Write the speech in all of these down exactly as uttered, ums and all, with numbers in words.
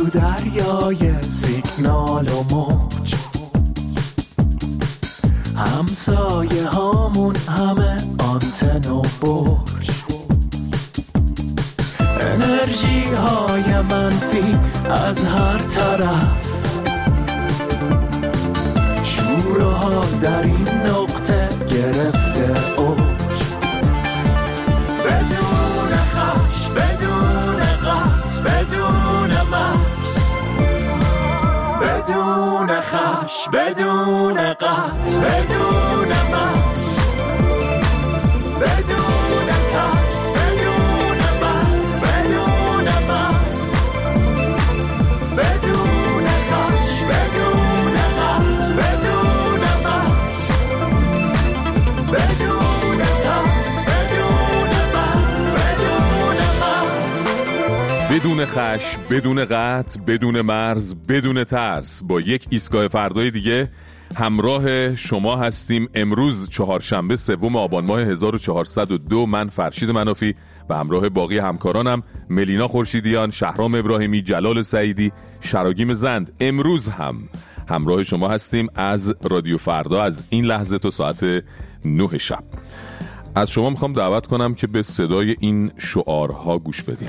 تو دریای سیگنال و موج، همسایه هامون همه آنتن و برج، انرژی های منفی از هر طرف، شور و حال در این نقطه گرفته اوج، بدون خش، بدون قطع، بدون مکس، بدون خش، بدون قطع، بدون مکس، بدون ترس، بدون مرگ، بدون مکس، بدون خش، بدون قطع، بدون مکس، بدون ترس، بدون مرگ، بدون مکس، بدون خش، بدون قطع، بدون مرز، بدون ترس. با یک ایستگاه فردای دیگه همراه شما هستیم. امروز چهارشنبه سوم آبان ماه هزار و چهارصد و دو. من فرشید منافی و همراه باقی همکارانم ملینا خورشیدیان، شهرام ابراهیمی، جلال سعیدی، شراگیم زند امروز هم همراه شما هستیم از رادیو فردا از این لحظه تا ساعت نه شب. از شما میخوام دعوت کنم که به صدای این شعارها گوش بدید.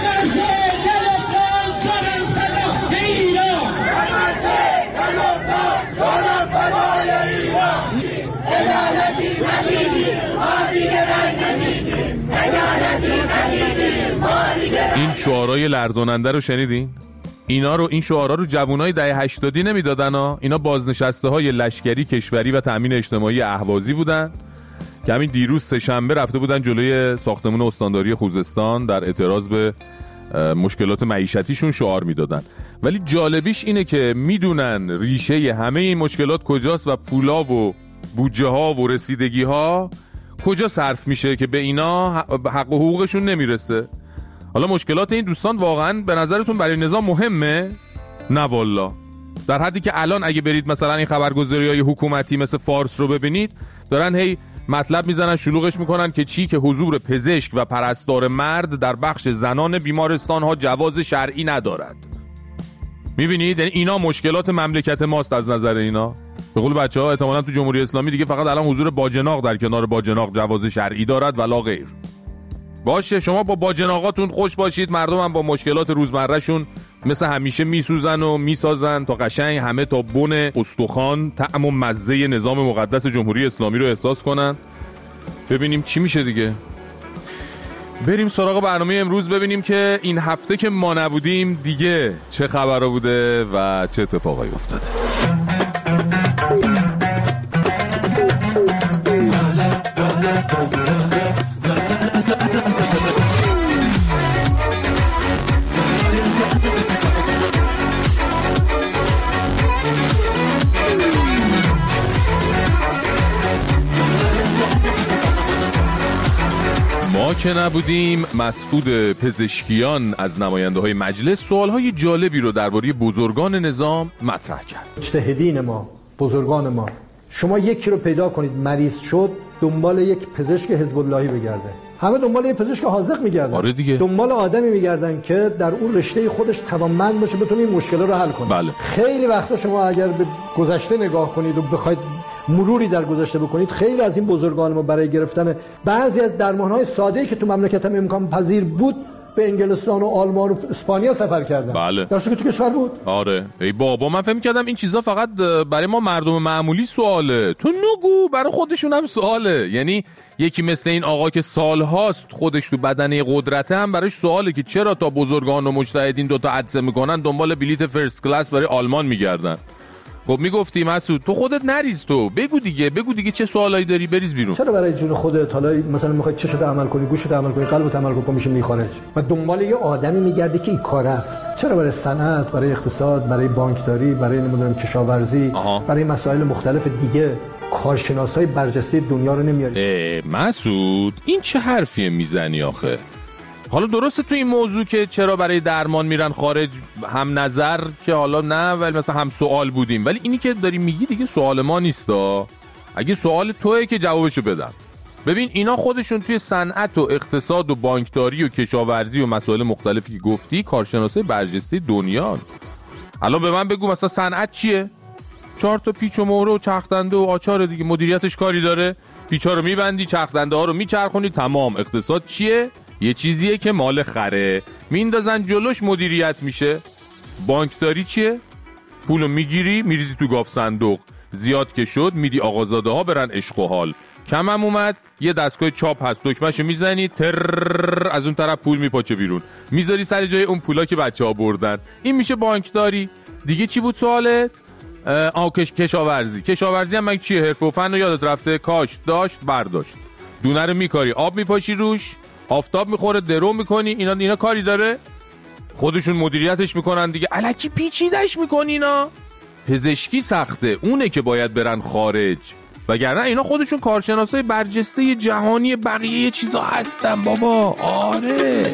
این شعارهای لرزاننده رو شنیدین؟ اینا رو این شعارها رو جوانای دهه هشتادی نمیدادن ها. اینا بازنشسته های لشکری، کشوری و تامین اجتماعی اهوازی بودن که همین دیروز سه شنبه رفته بودن جلوی ساختمان استانداری خوزستان در اعتراض به مشکلات معیشتیشون شعار میدادن. ولی جالبیش اینه که میدونن ریشه همه این مشکلات کجاست و پولا و بودجه ها و رسیدگی ها کجا صرف میشه که به اینا حق و حقوقشون نمیرسه. حالا مشکلات این دوستان واقعا به نظرتون برای نظام مهمه؟ نه والا. در حدی که الان اگه برید مثلا این خبرگزاری‌های حکومتی مثل فارس رو ببینید، دارن هی مطلب میزنن، شلوغش میکنن که چی که حضور پزشک و پرستار مرد در بخش زنان بیمارستان ها جواز شرعی ندارد. میبینید اینا مشکلات مملکت ماست از نظر اینا. به قول بچه‌ها احتمالاً تو جمهوری اسلامی دیگه فقط الان حضور باجناق در کنار باجناق جواز شرعی دارد ولا غیر. باشه شما با باجناقاتون خوش باشید، مردم هم با مشکلات روزمرهشون مثل همیشه میسوزن و میسازن تا قشنگ همه تا بن استخوان طعم و مزه نظام مقدس جمهوری اسلامی رو احساس کنن. ببینیم چی میشه دیگه. بریم سراغ برنامه امروز، ببینیم که این هفته که ما نبودیم دیگه چه خبرا بوده و چه اتفاقایی افتاده. ما که نبودیم مسعود پزشکیان از نماینده های مجلس سوالهای جالبی رو درباره بزرگان نظام مطرح کرد. مجتهدین ما، بزرگان ما، شما یکی رو پیدا کنید مریض شد دنبال یک پزشک حزب اللهی بگرده، همه دنبال یک پزشک حاذق میگردن. آره دیگه. دنبال آدمی میگردن که در اون رشته خودش توانمند باشه بتونه این مشکل رو حل کنه. بله. خیلی وقتا شما اگر به گذشته نگاه کنید و بخواید مروری در گذشته بکنید، خیلی از این بزرگان ما برای گرفتن بعضی از درمان‌های ساده‌ای که تو مملکت هم امکان پذیر بود به انگلستان و آلمان و اسپانیا سفر کردن. بله. درسته که تو کشور بود؟ آره. ای بابا من فهم کردم این چیزا فقط برای ما مردم معمولی سواله. تو نگو برای خودشون هم سواله. یعنی یکی مثل این آقا که سالهاست خودش تو بدنه قدرته هم براش سواله که چرا تا بزرگان و مجتهدین دوتا عدسه میکنن دنبال بلیت فرست کلاس برای آلمان میگردن. خب میگفتی مسعود تو خودت نریز، تو بگو دیگه، بگو دیگه چه سوالایی داری بریز بیرون. چرا برای جون خودت حالا مثلا میخوای چشت عمل کنی، گوشت عمل کنی، قلبت عمل کنی میشه میخارج و دنبال یه آدمی میگردی که این کار است؟ چرا برای صنعت، برای اقتصاد، برای بانکداری، برای نمیدونم کشاورزی، آها. برای مسائل مختلف دیگه کارشناسای برجسته دنیا رو نمیاری؟ مسعود این چه حرفیه میزنی آخه؟ حالا درسته تو این موضوع که چرا برای درمان میرن خارج هم نظر که حالا نه ولی مثلا هم سوال بودیم، ولی اینی که داری میگی دیگه سوال ما نیستا. اگه سوال توئه که جوابشو بدم. ببین اینا خودشون توی صنعت و اقتصاد و بانکداری و کشاورزی و مسائل مختلفی که گفتی کارشناسای برجسته دنیان. الان به من بگو مثلا صنعت چیه؟ چهار تا پیچ و مهره و چرخدنده و آچار دیگه، مدیریتش کاری داره؟ پیچا رو میبندی، چرخدنده ها رو میچرخونی، تمام. اقتصاد چیه؟ یه چیزیه که مال خره میندازن جلوش، مدیریت میشه. بانکداری چیه؟ پولو میگیری میریزی تو گاف صندوق، زیاد که شد میدی آقازاده ها برن عشق و حال، کمم اومد یه دستگاه چاپ هست دکمهشو میزنی تر از اون طرف پول میپاچه بیرون، میذاری سر جای اون پولا که بچه‌ها بردن. این میشه بانکداری. دیگه چی بود سوالت؟ آ کش کشاورزی. کشاورزی هم مگه چیه؟ حرفه و فن یادت رفته؟ کاشت، داشت، برداشت. دونه رو میکاری، آب میپاشی روش، آفتاب میخوره، درو میکنی. اینا اینا کاری داره؟ خودشون مدیریتش میکنن دیگه. الکی پیچیدش میکنی اینا. پزشکی سخته، اونه که باید برن خارج، وگرنه اینا خودشون کارشناسای برجسته جهانی بقیه چیزا هستن بابا. آره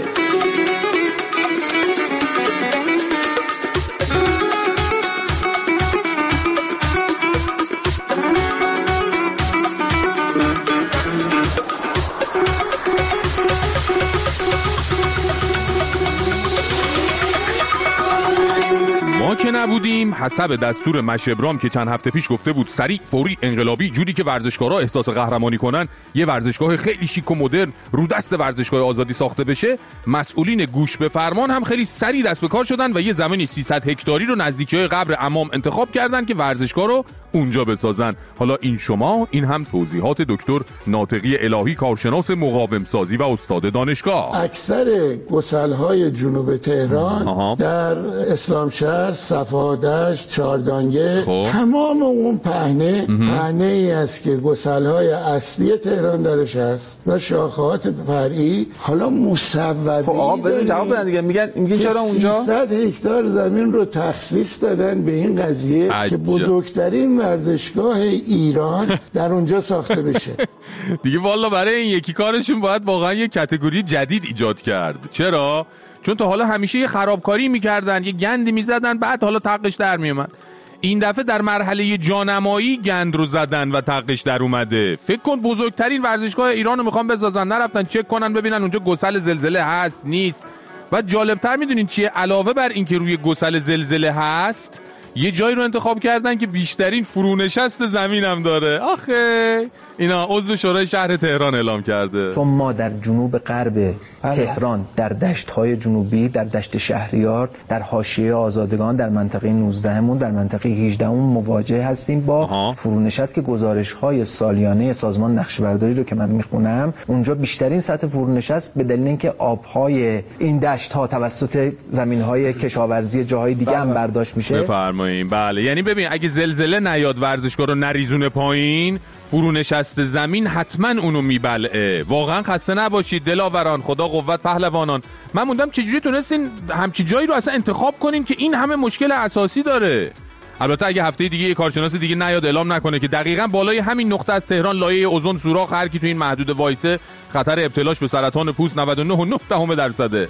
ما که نبودیم، حسب دستور مشبرام که چند هفته پیش گفته بود سریع، فوری، انقلابی، جوری که ورزشکارا احساس قهرمانی کنن، یه ورزشگاه خیلی شیک و مدرن رو دست ورزشگاه آزادی ساخته بشه، مسئولین گوش به فرمان هم خیلی سریع دست به کار شدن و یه زمینی سیصد هکتاری رو نزدیکی‌های قبر امام انتخاب کردن که ورزشگاه رو اونجا بسازن. حالا این شما، این هم توضیحات دکتر ناطقی الهی، کارشناس مقاوم سازی و استاد دانشگاه. اکثر گسل‌های جنوب تهران آها. در اسلامشهر، صفادشت، چاردانگه، خب. تمام اون پهنه پهنه ای است که گسل‌های اصلی تهران درش هست و شاخه‌های فرعی. حالا مصوبه خب آقا بذار جواب بدن دیگه. میگن میگن چرا اونجا سیصد هکتار زمین رو تخصیص دادن به این قضیه عجب. که بزرگترین ورزشگاه ایران در اونجا ساخته بشه. دیگه والا برای این یکی کارشون باید واقعا یه کاتگوری جدید ایجاد کرد. چرا؟ چون تا حالا همیشه یه خرابکاری میکردن، یه گندی میزدن، بعد حالا تقش در میومد. این دفعه در مرحله جانمایی گند رو زدن و تقش در اومده. فکر کن بزرگترین ورزشگاه ایران رو میخوان بسازن، نرفتن چک کنن ببینن اونجا گسل زلزله هست نیست. و جالبتر میدونین چیه؟ علاوه بر اینکه روی گسل زلزله هست، یه جایی رو انتخاب کردن که بیشترین فرونشست زمین هم داره. آخه اینا عضو شورای شهر تهران اعلام کرده. چون ما در جنوب غرب تهران، در دشت‌های جنوبی، در دشت شهریار، در حاشیه آزادگان، در منطقه نوزده مون، در منطقه هجده مون مواجه هستیم با آها. فرونشست که گزارش‌های سالیانه سازمان نقشه‌برداری رو که من میخونم، اونجا بیشترین سطح فرونشست به دلیل اینکه آب‌های این دشت‌ها توسط زمین‌های کشاورزی جاهای دیگه هم برداشت میشه. بفرمایید. بله، یعنی ببین اگه زلزله نیاد ورزشگاه رو نریزونه پایین، فرونشست زمین حتما اونو میبلعه. واقعا خسته نباشید دلاوران، خدا قوت پهلوانان. من موندم چجوری تونستین همچی جایی رو اصلا انتخاب کنین که این همه مشکل اساسی داره. البته اگه هفته دیگه یه کارشناس دیگه نیاد اعلام نکنه که دقیقاً بالای همین نقطه از تهران لایه اوزون سوراخ، هر کی تو این محدوده وایسه خطر ابتلاش به سرطان پوست نود و نه و نه دهم درصده.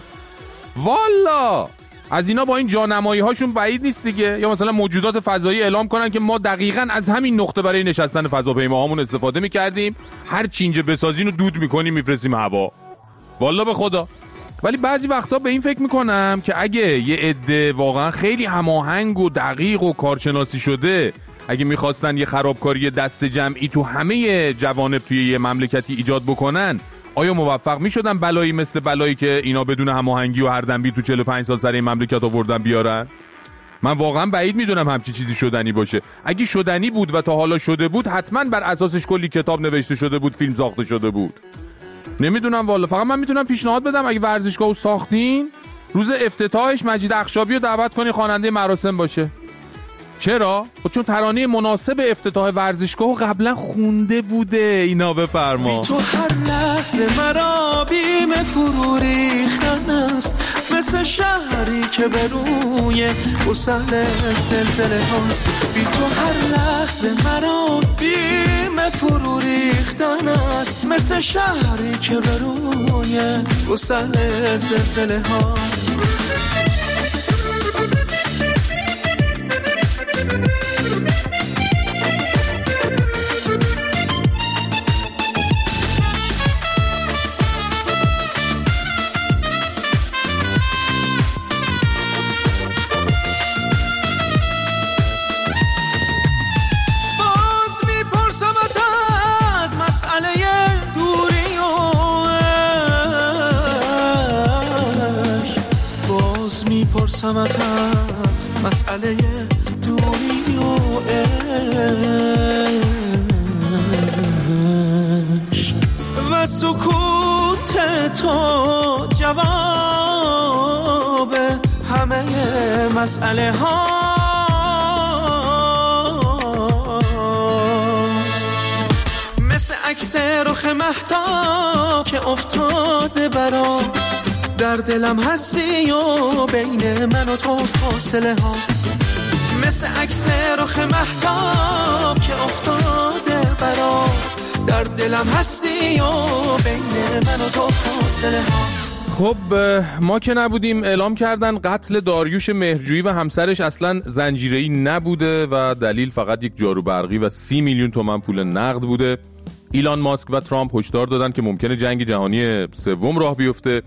والا از اینا با این جانمایی هاشون بعید نیست دیگه. یا مثلا موجودات فضایی اعلام کنن که ما دقیقاً از همین نقطه برای نشستن فضاپیماهامون استفاده می‌کردیم، هر چی اینجا بسازین رو دود می‌کنیم میفرستیم هوا. والا به خدا. ولی بعضی وقتا به این فکر می‌کنم که اگه یه عده واقعاً خیلی هماهنگ و دقیق و کارشناسی شده، اگه می‌خواستن یه خرابکاری دست جمعی تو همه جوانب توی یه مملکتی ایجاد بکنن، آیا موفق می شدن بلایی مثل بلایی که اینا بدون هماهنگی و هر دنبی تو چهل و پنج سال سر این مملکت آوردن بیارن؟ من واقعا بعید میدونم همچی چیزی شدنی باشه. اگه شدنی بود و تا حالا شده بود، حتما بر اساسش کلی کتاب نوشته شده بود، فیلم ساخته شده بود. نمیدونم والا. فقط من میتونم پیشنهاد بدم اگه ورزشگاهو ساختین، روز افتتاحش مجید اخشابی رو دعوت کنی خواننده مراسم باشه. چرا؟ چون ترانه مناسب افتتاح ورزشگاه قبلا خونده بوده. اینا بفرما. بی تو هر لحظه مرا بیم فرو ریختن است، مثل شهری که به روی گسل زلزله هاست. بی تو هر لحظه مرا بیم فرو ریختن است، مثل شهری که به روی گسل زلزله هاست. میپرسمت از مسئله دوری و عشق و سکوت تو جواب همه مسئله هاست. مثل عکس رخ مهتاب که افتاده برام، در دلم هستی و بین من و تو فاصله هاست. مثل عکس رخ مهتاب که افتاده برام، در دلم هستی و بین من و تو فاصله هاست. خب ما که نبودیم اعلام کردن قتل داریوش مهرجویی و همسرش اصلا زنجیره‌ای نبوده و دلیل فقط یک جارو برقی و سی میلیون تومان پول نقد بوده. ایلان ماسک و ترامپ هشدار دادن که ممکنه جنگ جهانی سوم راه بیفته.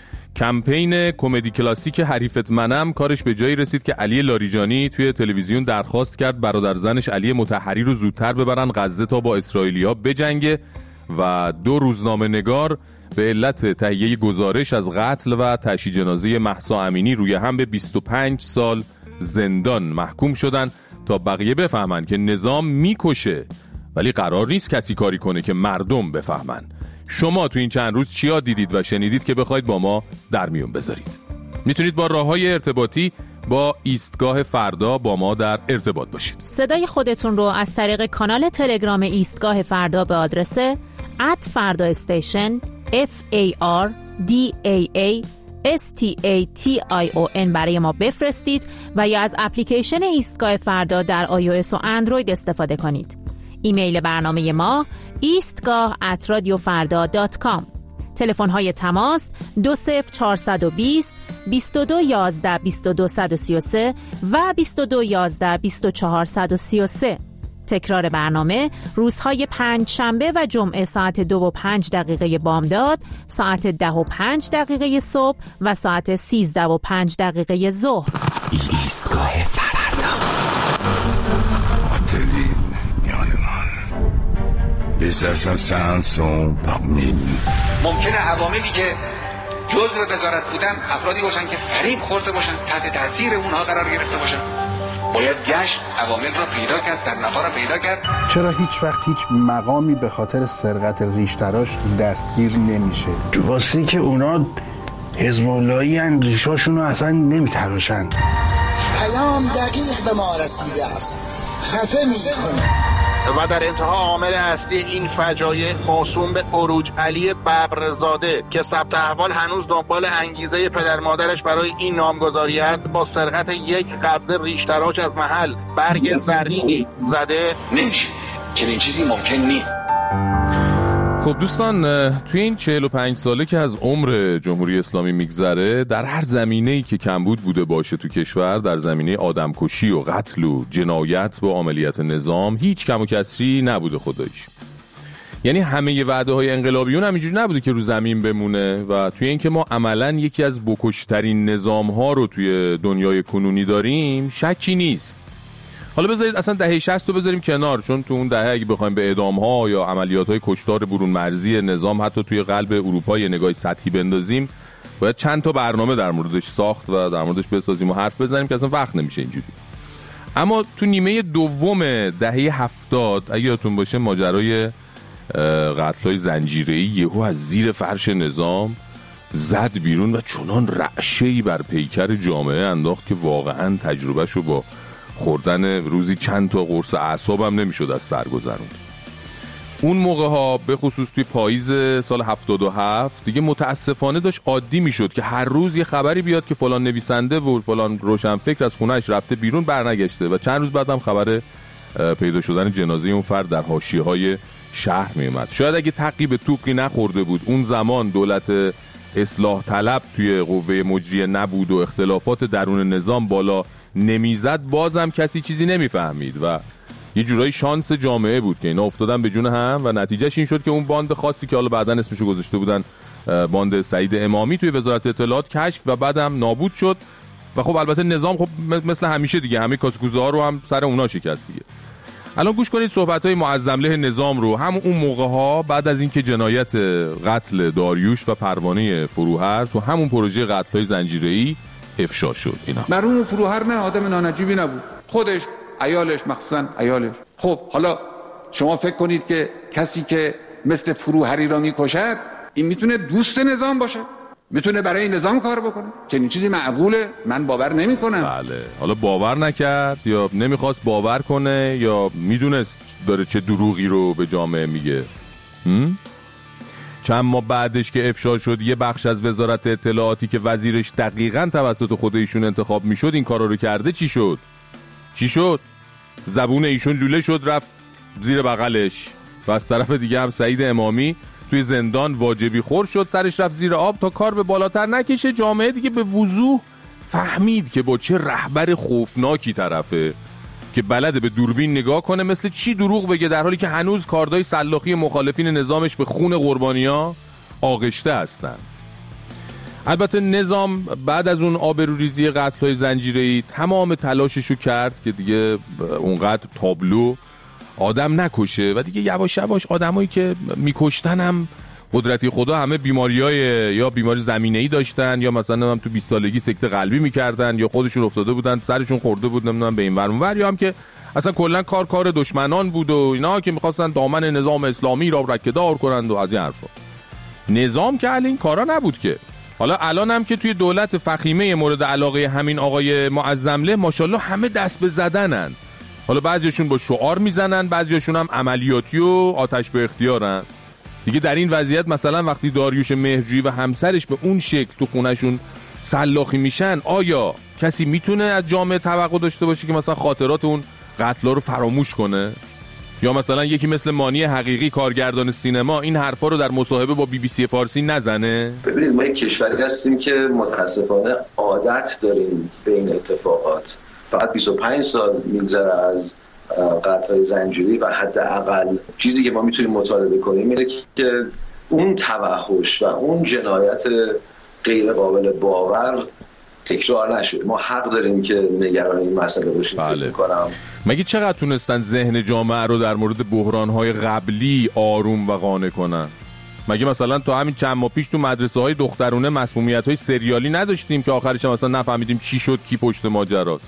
کمپین کمدی کلاسیک حریفت منم کارش به جایی رسید که علی لاریجانی توی تلویزیون درخواست کرد برادر زنش علی مطهری رو زودتر ببرن غزه تا با اسرائیلیا بجنگه و دو روزنامه نگار به علت تهیه گزارش از قتل و تشییع جنازه مهسا امینی روی هم به بیست و پنج سال زندان محکوم شدن تا بقیه بفهمن که نظام میکشه ولی قرار نیست کسی کاری کنه که مردم بفهمن. شما تو این چند روز چیا دیدید و شنیدید که بخواید با ما در میون بذارید؟ میتونید با راه‌های ارتباطی با ایستگاه فردا با ما در ارتباط باشید. صدای خودتون رو از طریق کانال تلگرام ایستگاه فردا به آدرس ات فردا استیشن اف ای آر دی ای ای اس تی ای تی آی او ان برای ما بفرستید و یا از اپلیکیشن ایستگاه فردا در آی او اس و اندروید استفاده کنید. ایمیل برنامه ما ایستگاه ات رادیو فردا دات کام. تلفن های تماس دو صفر چهارصد و بیست بیست و دو یازده بیست و دو صد و سی و سه و بیست و دو یازده بیست و چهار صد و سی و سه. تکرار برنامه روزهای پنج شنبه و جمعه ساعت دو و پنج دقیقه بامداد، ساعت ده و پنج دقیقه صبح و ساعت سیزده و پنج دقیقه ظهر. ایستگاه فردا. آتلین میانمان Les assassins sont parmi nous. ممکنه عواملی که جزء وزارت بودن افرادی باشن که فریب خورده باشن، تحت تاثیر اونها قرار گرفته باشن. باید گشت عوامل را پیدا کرد، در نفا را پیدا کرد. چرا هیچ وقت هیچ مقامی به خاطر سرقت ریشتراش دستگیر نمیشه؟ واسه که اونا حزب اللهی ان ریشاشون رو اصلا نمیتراشن. پیام دقیق به ما رسیده است، خفه میکنه. و در انتها عامل اصلی این فجایع موسوم به عروج علی ببرزاده که ثبت احوال هنوز دنبال انگیزه پدر مادرش برای این نامگذاری است، با سرقت یک قبض ریشتراش از محل برگ زرینی زده نمیشه. چنین چیزی ممکن نیست. خب دوستان، توی این چهل و پنج ساله که از عمر جمهوری اسلامی میگذره، در هر زمینه‌ای که کمبود بوده باشه تو کشور، در زمینه آدمکشی و قتل و جنایت با عملیات نظام، هیچ کم و کسری نبوده خداییش. یعنی همه وعده های انقلابیون همینجوری نبوده که رو زمین بمونه و توی این که ما عملاً یکی از بکشترین نظام ها رو توی دنیای کنونی داریم شکی نیست. حالا بذارید اصلا دهه شصت رو بذاریم کنار، چون تو اون دهه اگه بخوایم به اعدام ها یا عملیات های کشتار برون مرزی نظام حتی توی قلب اروپا یه نگاه سطحی بندازیم، باید چند تا برنامه در موردش ساخت و در موردش بسازیم و حرف بزنیم که اصلا وقت نمیشه اینجوری. اما تو نیمه دوم دهه هفتاد اگه یادتون باشه ماجرای قتل‌های زنجیره‌ای یهو از زیر فرش نظام زد بیرون و چنان رعشه‌ای بر پیکر جامعه انداخت که واقعا تجربهشو با خوردن روزی چند تا قرص اعصاب هم نمیشد از سر گذروند. اون موقع ها به خصوص توی پاییز سال هفتاد و هفت دیگه متاسفانه داشت عادی میشد که هر روز یه خبری بیاد که فلان نویسنده و فلان روشنفکر از خونه‌اش رفته بیرون برنگشته و چند روز بعد هم خبر پیدا شدن جنازه اون فرد در حاشیه‌های شهر میومد. شاید اگه تعقیب توقی نخورده بود، اون زمان دولت اصلاح طلب توی قوه مجریه نبود و اختلافات درون نظام بالا نمیزد، بازم کسی چیزی نمیفهمید و یه جورایی شانس جامعه بود که اینا افتادن به جون هم و نتیجهش این شد که اون باند خاصی که حالا بعدن اسمشو گذاشته بودن باند سعید امامی توی وزارت اطلاعات کشف و بعدم نابود شد و خب البته نظام خب مثل همیشه دیگه همه کاسکوزه ها رو هم سر اونا شکست دیگه. الان گوش کنید صحبت‌های معظم له نظام رو. هم اون موقع‌ها بعد از اینکه جنایت قتل داریوش و پروانه فروهر تو همون پروژه قتل‌های زنجیره‌ای افشا شد. اینا مرحوم فروهر نه آدم نانجیبی نبود، خودش، عیالش، مخصوصا عیالش. خب حالا شما فکر کنید که کسی که مثل فروهری را میکشد این میتونه دوست نظام باشه، میتونه برای نظام کار بکنه؟ چنین چیزی معقوله؟ من باور نمی کنم. بله، حالا باور نکرد یا نمیخواست باور کنه یا میدونست داره چه دروغی رو به جامعه میگه. هم؟ چند ماه بعدش که افشا شد یه بخش از وزارت اطلاعاتی که وزیرش دقیقاً توسط خود ایشون انتخاب میشد این کارا رو کرده، چی شد؟ چی شد؟ زبون ایشون لوله شد رفت زیر بغلش و از طرف دیگه هم سعید امامی توی زندان واجبی خور شد، سرش رفت زیر آب تا کار به بالاتر نکشه. جامعه دیگه به وضوح فهمید که با چه رهبر خوفناکی طرفه که بلده به دوربین نگاه کنه مثل چی دروغ بگه، در حالی که هنوز کاردای سلاخی مخالفین نظامش به خون قربانیا آغشته هستن. البته نظام بعد از اون آبروریزی قتل‌های زنجیره‌ای تمام تلاششو کرد که دیگه اونقدر تابلو آدم نکشه و دیگه یواش یواش آدمایی که میکشتن هم قدرتی خدا همه بیماریای یا بیماری زمینه‌ای داشتن یا مثلا هم تو بیست سالگی سکته قلبی میکردن یا خودشون افتاده بودن سرشون خورده بود نمیدونم به این ور اون ور، یا هم که اصلا کلا کار کار دشمنان بود و اینا که میخواستن دامن نظام اسلامی را رکه‌دار کنند و از این حرفا. نظام که علی این کارا نبود که. حالا الان هم که توی دولت فخیمه مورد علاقه همین آقای معظمله ماشاءالله همه دست به زدنن. حالا بعضیشون با شعار میزنن، بعضیشون هم عملیاتی و آتش به اختیارن. دیگه در این وضعیت مثلا وقتی داریوش مهرجویی و همسرش به اون شکل تو خونهشون سلاخی میشن، آیا کسی میتونه از جامعه توقع داشته باشه که مثلا خاطرات اون قتلا رو فراموش کنه؟ یا مثلا یکی مثل مانی حقیقی کارگردان سینما این حرفا رو در مصاحبه با بی بی سی فارسی نزنه؟ ببینید ما یک کشوری هستیم که متاسفانه عادت داریم به این اتفاقات. فقط بیست و پنج سال میگذره از قتل‌های زنجیری و حداقل چیزی که ما میتونیم مطالبه کنیم اینه که اون توحش و اون جنایت غیر قابل باور تکرار نشه. ما حق داریم که نگران این مسئله باشیم. بله. فکر کنم مگه چقدر تونستن ذهن جامعه رو در مورد بحران‌های قبلی آروم و قانع کنن؟ مگه مثلا تا همین چند ماه پیش تو مدرسه‌های دخترونه مسمومیت‌های سریالی نداشتیم که آخرش مثلا نفهمیدیم چی شد کی پشت ماجراست؟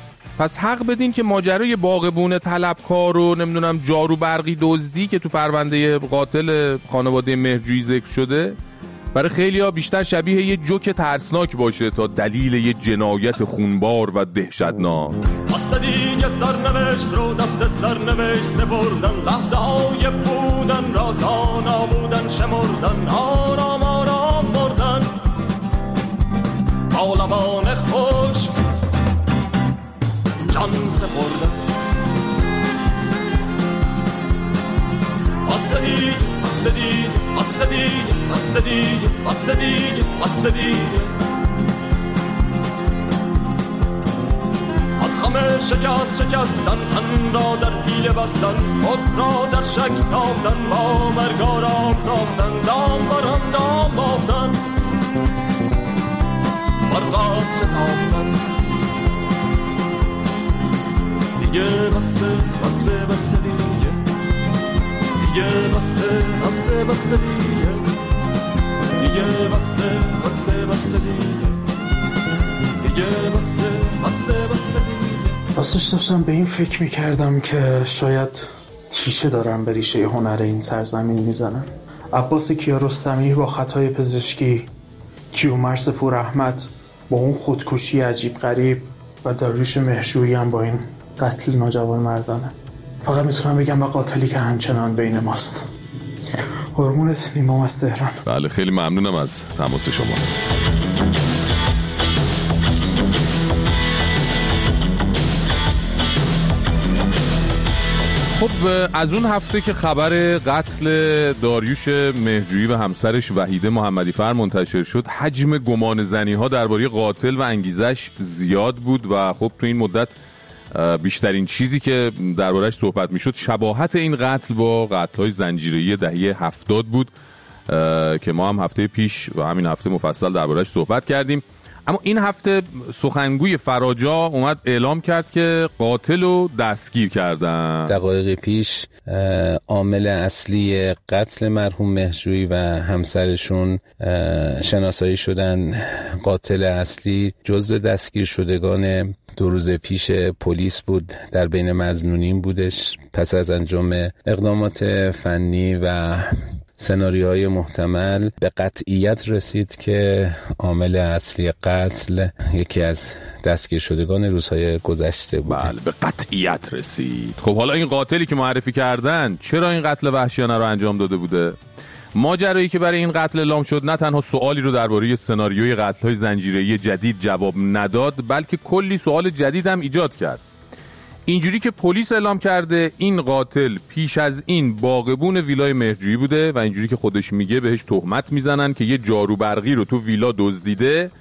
پس حق بدین که ماجرای باغبون طلبکار و نمیدونم جارو برقی دزدی که تو پرونده قاتل خانواده مهرجویی ذکر شده برای خیلی‌ها بیشتر شبیه یه جوک ترسناک باشه تا دلیل یه جنایت خونبار و دهشتناک. واسه دیگه سرنوشت رو دست سرنوشت سپردن، لحظه های بودن را تا نابودن شمردن، آرام آرام مردن با لبان خشک جان سپردن. واسه دیگه واسه دیگه واسه دیگه واسه دیگه واسه دیگه واسه دیگه از همه شکست شکستن، تن را در پیله بستن، خود را در شک تافتن، با مرگ آرام ساختن، دام بران دام بافتن، برقات شتافتن. دیگه بسه بسه بسه دیگه دیگه بسه بسه بسه دیگه دیگه بسه بسه بسه دیگه دیگه بسه بسه بسه دیگه. راستش داشتم به این فکر میکردم که شاید تیشه دارن به ریشه هنر این سرزمین میزنن. عباس کیارستمی با خطای پزشکی، کیومرث پور احمد با اون خودکشی عجیب غریب و داریوش مهرجویی هم با این قتل ناجوان مردانه. فقط میتونم بگم با قاتلی که همچنان بین ماست. قربونت نیمام از تهران. بله خیلی ممنونم از تماس شما. خب از اون هفته که خبر قتل داریوش مهرجویی و همسرش وحیده محمدی فر منتشر شد، حجم گمان زنی ها درباره قاتل و انگیزش زیاد بود و خب تو این مدت بیشترین چیزی که درباره‌اش صحبت میشد شباهت این قتل با قتل‌های زنجیره‌ای دهه هفتاد بود که ما هم هفته پیش و همین هفته مفصل درباره‌اش صحبت کردیم. اما این هفته سخنگوی فراجا اومد اعلام کرد که قاتل رو دستگیر کردن. دقایق پیش عامل اصلی قتل مرحوم مهرجویی و همسرشون شناسایی شدن. قاتل اصلی جزو دستگیر شدگان دو روز پیش پلیس بود، در بین مظنونین بودش. پس از انجام اقدامات فنی و سناریوهای محتمل به قطعیت رسید که عامل اصلی قتل یکی از دستگیر شدگان روزهای گذشته بود. بله، به قطعیت رسید. خب حالا این قاتلی که معرفی کردن چرا این قتل وحشیانه رو انجام داده بوده؟ ماجرایی که برای این قتل اعلام شد نه تنها سوالی رو درباره سناریوی قتل‌های زنجیره‌ای جدید جواب نداد، بلکه کلی سوال جدید هم ایجاد کرد. اینجوری که پلیس اعلام کرده این قاتل پیش از این باغبون ویلای مهرجویی بوده و اینجوری که خودش میگه بهش تهمت میزنن که یه جارو برقی رو تو ویلا دزدیده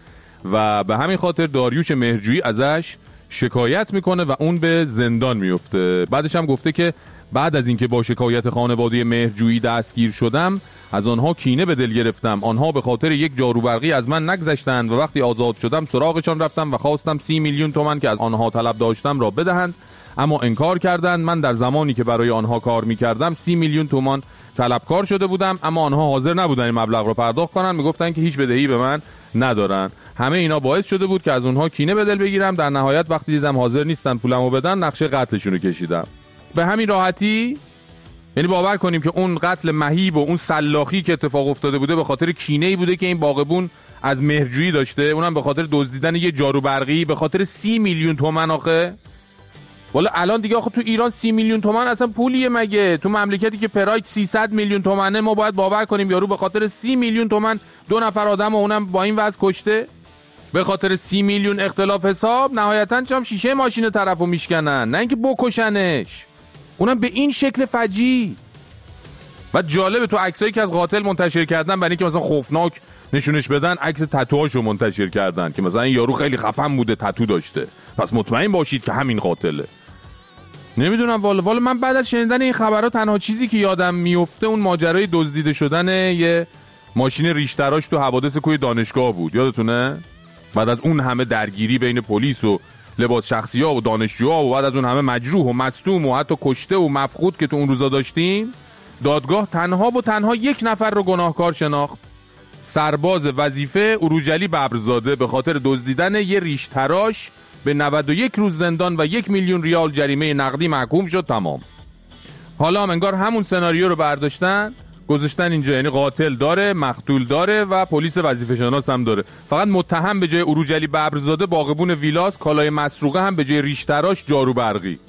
و به همین خاطر داریوش مهرجویی ازش شکایت میکنه و اون به زندان میفته. بعدش هم گفته که بعد از اینکه با شکایت خانواده مهرجویی دستگیر شدم از آنها کینه به دل گرفتم. آنها به خاطر یک جارو برقی از من نگذشتند و وقتی آزاد شدم سراغشان رفتم و خواستم سی میلیون تومان که از آنها طلب داشتم را بدهند، اما انکار کردند. من در زمانی که برای آنها کار میکردم سی میلیون تومان طلبکار شده بودم، اما آنها حاضر نبودن این مبلغ رو پرداخت کنن، میگفتن که هیچ بدهی به من ندارن. همه اینا باعث شده بود که از اونها کینه به دل بگیرم. در نهایت وقتی دیدم حاضر نیستن پولمو بدن نقشه قتلشون رو کشیدم. به همین راحتی. یعنی باور کنیم که اون قتل مهیب و اون سلاخی که اتفاق افتاده بوده به خاطر کینه‌ای بوده که این باغبون از مهرجویی داشته، اونم به خاطر دزدیدن یه جارو برقی به خاطر سی میلیون تومان. آخه والا الان دیگه آخه تو ایران سی میلیون تومان اصلا پولیه مگه؟ تو مملکتی که پراید سیصد میلیون تومانه ما باید باور کنیم یارو به خاطر سی میلیون تومان دو نفر آدم و اونم با این وضع کشته؟ به خاطر سی میلیون اختلاف حساب نهایتاً چم شیشه ماشین طرفو میشکنن، نه اینکه بکشنش، اونم به این شکل فجی. و جالبه تو عکسایی که از قاتل منتشر کردن برای اینکه مثلا خوفناک نشونش بدن، عکس تتوهاشو منتشر کردن که مثلا این یارو خیلی خفن بوده، تتو داشته، پس مطمئن باشید که همین قاتله. نمیدونم والا والا من بعد از شنیدن این خبرها تنها چیزی که یادم میفته اون ماجرای دزدیده شدن یه ماشین ریشتراش تو حوادث کوی دانشگاه بود، یادتونه؟ بعد از اون همه درگیری بین پلیس و لباس شخصی‌ها و دانشجوها و بعد از اون همه مجروح و مصدوم و حتی کشته و مفقود که تو اون روزا داشتیم، دادگاه تنها و تنها یک نفر رو گناهکار شناخت. سرباز وظیفه اروجلی ببرزاده به خاطر دزدیدن یه ریشتراش به نود و یک روز زندان و یک میلیون ریال جریمه نقدی محکوم شد. تمام. حالا هم انگار همون سناریو رو برداشتن گذاشتن اینجا، یعنی قاتل داره، مقتول داره و پلیس وظیفه شناس هم داره. فقط متهم به جای اروجلی ببرزاده باغبون ویلاس، کالای مسروقه هم به جای ریشتراش جارو برقی.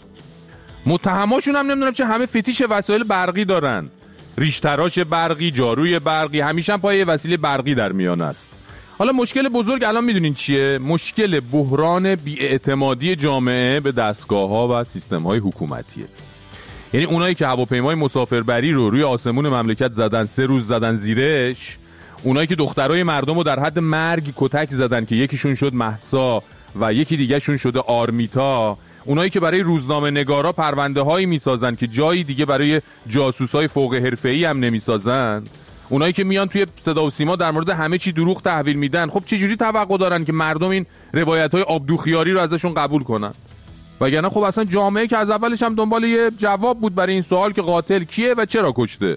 متهماشون هم نمیدونم چه همه فتیش وسایل برقی دارن، ریشتراش برقی، جاروی برقی، همیشه هم پای وسیله برقی در میان است. حالا مشکل بزرگ الان میدونین چیه؟ مشکل بحران بی‌اعتمادی جامعه به دستگاه‌ها و سیستم‌های حکومتیه. یعنی اونایی که هواپیمای مسافربری رو روی آسمون مملکت زدن، سه روز زدن زیرش، اونایی که دخترای مردم رو در حد مرگ کتک زدن که یکیشون شد مهسا و یکی دیگه شون شده آرمیتا، اونایی که برای روزنامه نگارا پرونده هایی میسازن که جایی دیگه برای جاسوسای فوق حرفه‌ای هم نمیسازن، اونایی که میان توی صدا و سیما در مورد همه چی دروغ تحویل میدن، خب چجوری توقع دارن که مردم این روایت‌های آبدوخیاری رو ازشون قبول کنن؟ وگرنه خب اصلا جامعه که از اولش هم دنبال یه جواب بود برای این سوال که قاتل کیه و چرا کشته.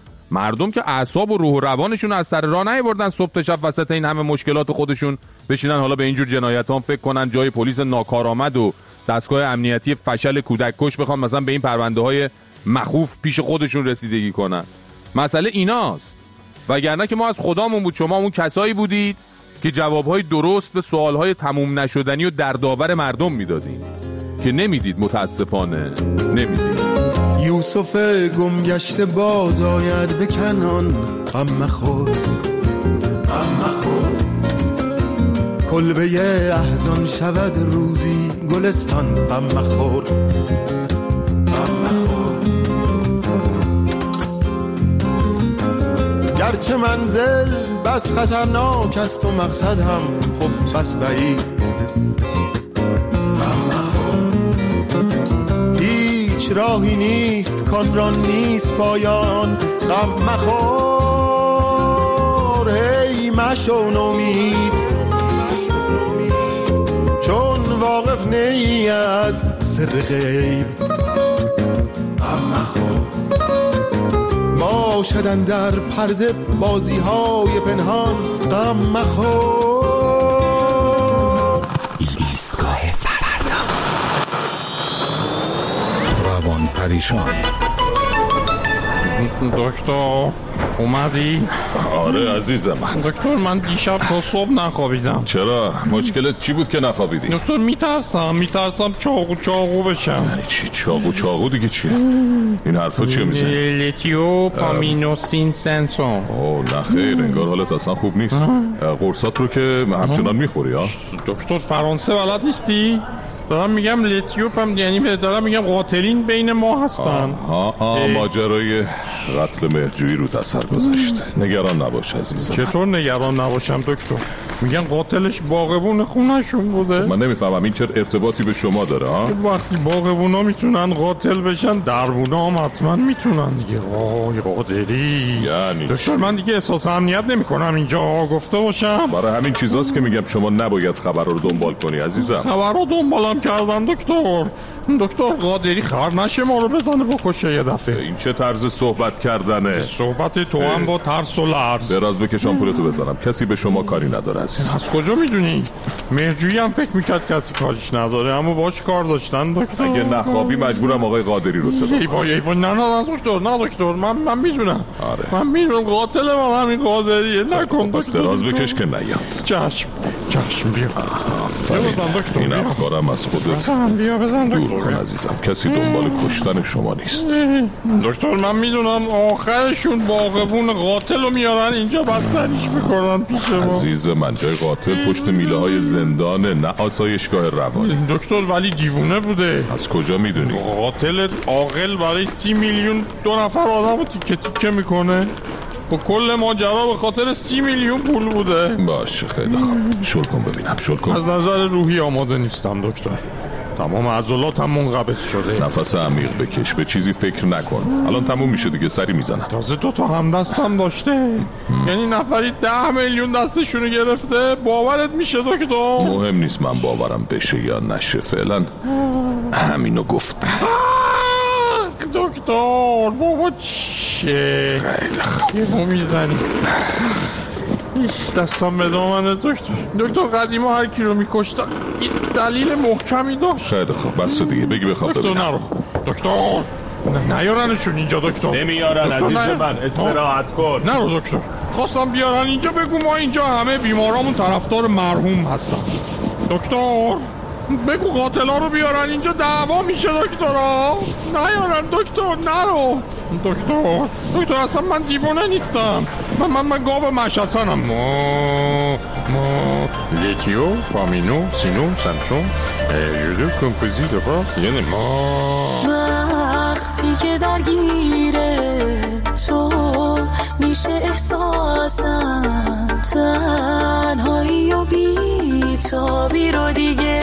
مردم که اعصاب و روح و روانشون از سر راه نیاوردن صبح تا شب وسط این همه مشکلات خودشون بشینن حالا به اینجور جنایتام فکر کنن جای پلیس ناکارآمد و دستگاه امنیتی فشل کودک کش بخوام مثلا به این پرونده های مخوف پیش خودشون رسیدگی کنن. مسئله ایناست. وگرنه که ما از خدامون بود، شما اون کسایی بودید که جوابهای درست به سوالهای تموم نشدنی و دردآور مردم میدادین که نمیدید. متاسفانه نمیدید. یوسف گمگشته باز آید به کنعان، غم مخور غم مخور، کلبه احزان شود روزی گلستان، غم مخور غم مخور. گرچه منزل بس خطرناک است و مقصد هم خب بس بعید، راهی نیست کان را نیست پایان، غم مخور هی مشو نومید، واقف نی از سر غیب اما خب ما شدن در پرده بازی های پنهان غم مخور. ایستگاه فردا. روان پریشان. دکتر اومدی؟ آره عزیزم. دکتر من دیشب تا صبح نخوابیدم. چرا؟ مشکلت چی بود که نخوابیدی؟ دکتر میترسم میترسم چاقو چاقو بشم. یعنی چی چاقو چاقو دیگه چیه؟ این حرفا چیه میزنی؟ لیتیو پامینوسین سنسون. اوه نه خیر انگار حالت اصلا خوب نیست. قرصات رو که همچنان میخوری ها؟ دکتر فرانسه بلد نیستی؟ دارم میگم لیتیوپ هم یعنی دارم میگم قاتلین بین ما هستن. آه آه ماجرای قتل مهرجویی رو اثر گذاشت. نگران نباش عزیزم. چطور نگران نباشم دکتر؟ میگن قاتلش باغبون خونه‌شون بوده. من نمیفهمم این چه ارتباطی به شما داره ها؟ وقتی باغبونا میتونن قاتل بشن دربونا هم حتما میتونن دیگه. وای قادری. یعنی دکتر من دیگه احساس امنیت نمیکنم اینجا گفته باشم. برای همین چیزاست که میگم شما نباید خبر رو دنبال کنی عزیزم. خبر رو دنبالم کردن دکتر. دکتر قادری خر نشه ما رو بزنه بکشه یه دفعه. این چه طرز صحبت کردنه؟ صحبت تو هم با ترس و لرز. دراز بکشم پولتو بزنم. کسی به شما کاری نداره عزیزم. از کجا میدونی؟ مهرجویی هم فکر میکرد کسی کاریش نداره اما باش کار داشتن دکتر. اگه نخوابی مجبورم آقای قادری رو صدا کنم. ای وای ای وای نه نه دکتر نه دکتر من من میدونم. آره. من میدونم قاتل من همین قادریه. نکن بس دراز بکش که نیاد. چشم چشم بیا. دکتر این افکارم از خودت بیا بزن دور کن عزیزم. کسی دنبال کشتن شما نیست. دکتر من میدونم آخرشون باغبون قاتل رو میارن اینجا بستریش میکنن پیش ما. عزیز من جای قاتل پشت میله های زندانه نه آسایشگاه روانی. دکتر ولی دیوونه بوده. از کجا میدونی؟ قاتل عاقل برای سی میلیون دو نفر آدم رو تیکه تیکه میکنه و کل ماجرا به خاطر سی میلیون پول بوده. باشه خیلی خوب شل کن ببینم شل کن. از نظر روحی آماده نیستم دکتر. تمام عضلاتم منقبض شده. نفس عمیق بکش به چیزی فکر نکن. الان تموم میشه دیگه سری میزنم. تازه دو تا هم دستم داشته. هم. یعنی نفری ده میلیون دستشونو گرفته. باورت میشه دکتر؟ مهم نیست من باورم بشه یا نشه فعلا همینو گفتم. دکتر بابا چه خیلی خوب یه میزنی دستم به دامنه دکتر. دکتر قدیما هر کی رو میکشتن این دلیل محکمی داشت. خیلی خوب بس دیگه بگی بخواب دکتر نرو دکتر نیارنشون اینجا دکتر. نمیارن عزیز من استراحت کن. نرو دکتر خواستم بیارن اینجا بگو ما اینجا همه بیمارامون طرفدار مرحوم هستن. دکتر بگو قاتلا رو بیارن اینجا دعوا میشه دکترها. نیارن دکتر نرو دکتر. دکتر اصلا من دیوانه نیستم. من من من گاو مشهدسنم. ما ما لیتیو پامینو سینو سمسون جودو کمپوزی دفا یعنی ما وقتی که درگیره تو میشه احساسم تنهایی و بی‌تابی رو دیگه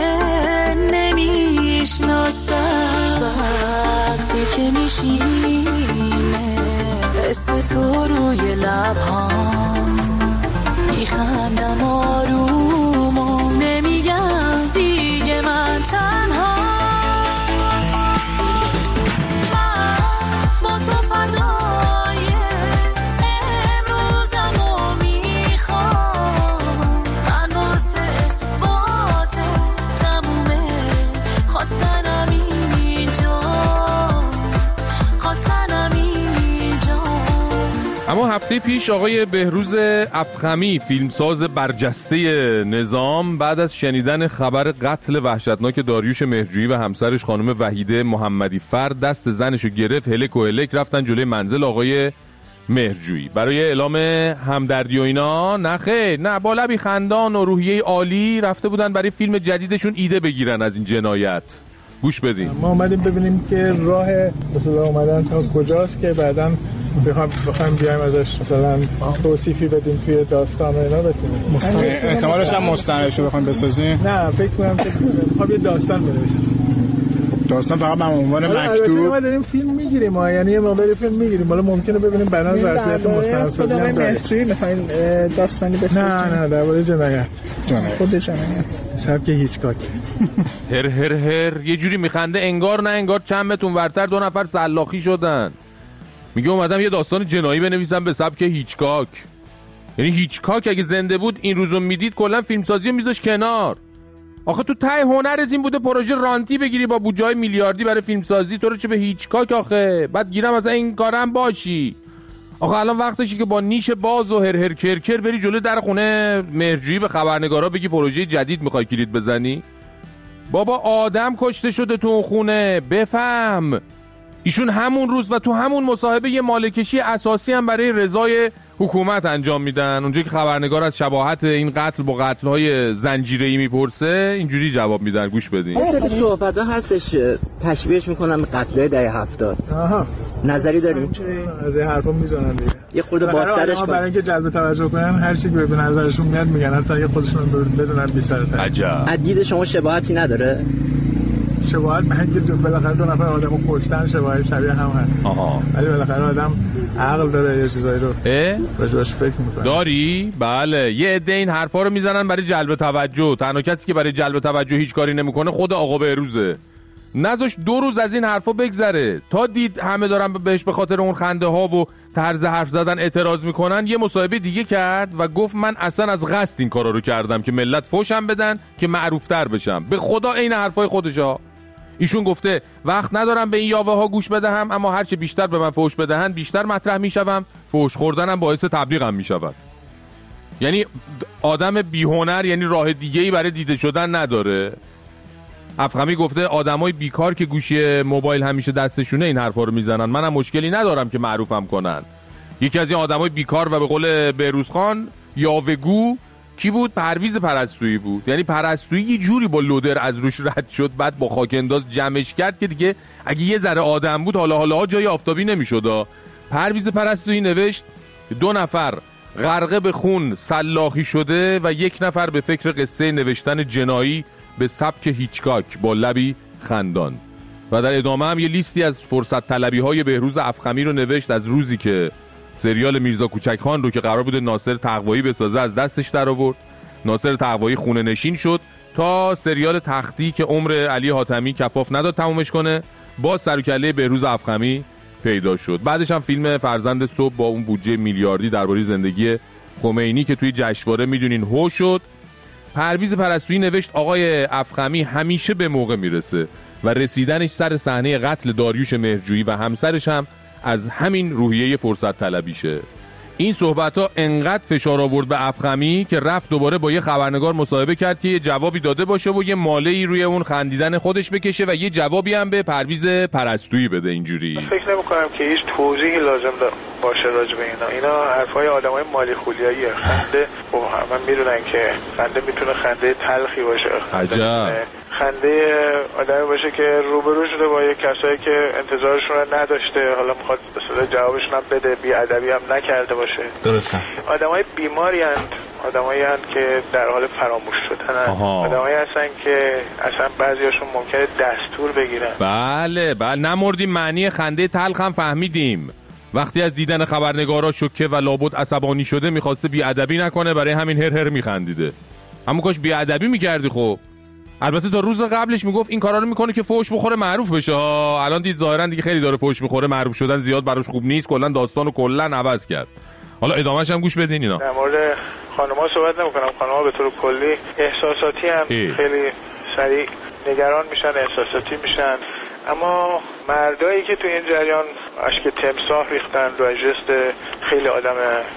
نمیشناسم. وقتی که میشینه اسم تو روی لبهام میخندم آروم و نمیگم دیگه من تنها. من با تو فردای امروزم رو میخوام. من واسه اثبات تمومه خواستنم اینجا خواستنم اینجا. اما هفته پیش آقای بهروز افخمی فیلمساز برجسته نظام بعد از شنیدن خبر قتل وحشتناک داریوش مهرجویی و همسرش خانم وحیده محمدی فرد دست زنشو گرفت هلک و هلک رفتن جلوی منزل آقای مهرجویی برای اعلام همدردی و اینا. نه خیر نه با لبی خندان و روحیه عالی رفته بودن برای فیلم جدیدشون ایده بگیرن از این جنایت. گوش بدین. ما اومدیم ببینیم که راه مثلا اومدن تا کجاست که بعداً بخوام بخوام بیایم ازش مثلا توصیفی بدیم توی داستان و اینا بتونیم. احتمالش هم مستندشو بخوام بسازیم. نه فکر کنم که میخوام یه داستان بنویسیم. داستان فقط به عنوان مکتوب. ما داریم فیلم میگیریم ما یعنی یه مقداری فیلم میگیریم. حالا ممکنه ببینیم بعدا ظرفیت مستندسازی هم داره. میخواین داستانی بسازیم. نه نه درباره جنایت. نمیتونه خودش هم سبک هیچکاک. هر هر هر یه جوری میخنده انگار نه انگار چند متر ورتر دو نفر سلاخی شدن. میگه اومدم یه داستان جنایی بنویسم به سبک هیچکاک. یعنی هیچکاک اگه زنده بود این روزو میدید کلا فیلمسازی رو میذاش کنار. آخه تو ته هنرت این بوده پروژه رانتی بگیری با بودجه میلیاردی برای فیلمسازی، تو رو چه به هیچکاک آخه؟ بعد گیرم از این کارم باشی. آخه الان وقتشی که با نیش باز و هر هر کرکر بری جلو در خونه مهرجویی به خبرنگارا بگی پروژه جدید میخوای کلید بزنی. بابا آدم کشته شده تو اون خونه، بفهم. ایشون همون روز و تو همون مصاحبه یه مالکشی اساسی هم برای رضای حکومت انجام میدن. اونجایی که خبرنگار از شباهت این قتل با قتل‌های زنجیره‌ای میپرسه اینجوری جواب میدن. گوش بدین. یه سری صحبت‌ها هستش تشبیهش میکنم به قتل‌های دهه هفتاد. آها. نظری داریم؟ از این حرفا میزنن دیگه. یه خورده بازترش کن. برای اینکه جلب توجه کنن هر چی که به نظرشون میاد میگن، حتی اگه خودشون بدونن بی سر تا. عجب. از دید شما شباهتی نداره؟ شباهت به اینکه بالاخره دو نفر آدمو کشتن شباهت شبیه هم هست. آها. ولی بالاخره آدم عقل داره یه چیزایی رو بهش فکر میکنه. داری؟ بله. یه عده این حرفا رو میزنن برای جلب توجه. تنها کسی که برای جلب توجه هیچ کاری نمیکنه خود آقا بهروزه. نذاش دو روز از این حرفا بگذره تا دید همه دارن بهش به خاطر اون خنده ها و طرز حرف زدن اعتراض میکنن، یه مصاحبه دیگه کرد و گفت من اصلا از قصد این کارا رو کردم که ملت فوشم بدن که معروفتر بشم. به خدا این حرفای خودشا. ایشون گفته وقت ندارم به این یاوه ها گوش بدهم، اما هرچه بیشتر به من فوش بدهن بیشتر مطرح میشوم، فوش خوردنم باعث تبلیغم میشود. یعنی آدم بیهنر یعنی راه دیگه‌ای برای دیده شدن نداره. افخمی گفته آدمای بیکار که گوشی موبایل همیشه دستشونه این حرفا رو میزنن، منم مشکلی ندارم که معروفم کنن. یکی از این آدمای بیکار و به قول بهروز خان یاوه‌گو کی بود؟ پرویز پرستویی بود. یعنی پرستویی یه جوری با لودر از روش رد شد، بعد با خاک انداز جمعش کرد که دیگه اگه یه ذره آدم بود حالا حالا جای آفتابی نمیشد. پرویز پرستویی نوشت دو نفر غرقه به خون سلاخی شده و یک نفر به فکر قصه نوشتن جنایی به سبک هیچکاک با لبی خندان. و در ادامه هم یه لیستی از فرصت طلبی های بهروز افخمی رو نوشت از روزی که سریال میرزا کوچک خان رو که قرار بود ناصر تقوایی بسازه از دستش در آورد، ناصر تقوایی خونه نشین شد، تا سریال تختی که عمر علی حاتمی کفاف نداد تمومش کنه، با سر و کله بهروز افخمی پیدا شد. بعدش هم فیلم فرزند صبح با اون بودجه میلیاردی درباره زندگی خمینی که توی جشنواره میدونین هو شد. پرویز پرستویی نوشت آقای افخمی همیشه به موقع میرسه و رسیدنش سر صحنه قتل داریوش مهرجویی و همسرش هم از همین روحیه فرصت طلبیشه. این صحبت‌ها انقدر فشار آورد به افخمی که رفت دوباره با یه خبرنگار مصاحبه کرد که یه جوابی داده باشه و یه ماله‌ای روی اون خندیدن خودش بکشه و یه جوابی هم به پرویز پرستویی بده. اینجوری فکر نمی‌کنم که هیچ توضیحی لازم باشه راجع به اینا. اینا حرفای آدمای مالی خولیاییه. خنده خب همه میدونن که خنده میتونه خنده تلخی باشه. عجب. خنده آدمی باشه که روبرو شده با یه کسایی که انتظارشون رو نداشته، حالا میخواد به صورت جوابشون هم بده، بی ادبی هم نکرده باشه. درسته. آدمای بیماری هستند، آدمایی هستند که در حال فراموش شدن، آدمایی هستن که اصلا بعضیاشون ممکنه دستور بگیرن. بله بله نمردیم. معنی خنده تلخ هم فهمیدیم. وقتی از دیدن خبرنگارا شوکه و لابد عصبانی شده میخواسته بی ادبی نکنه، برای همین هر هر میخندیده. اما کاش بی ادبی میکردی. خب البته تا روز قبلش میگفت این کارا رو میکنه که فوش بخوره معروف بشه ها. الان دید ظاهرا دیگه خیلی داره فوش میخوره، معروف شدن زیاد براش خوب نیست، کلا داستانو کلا عوض کرد. حالا ادامهش هم گوش بدین. اینا در مورد خانم‌ها صحبت نمی‌کنم. خانم‌ها به طور کلی احساساتی هم ای. خیلی سریع نگران میشن، احساساتی میشن. اما مردایی که تو این جریان اشک تمساح ریختن و جست خیلی آدم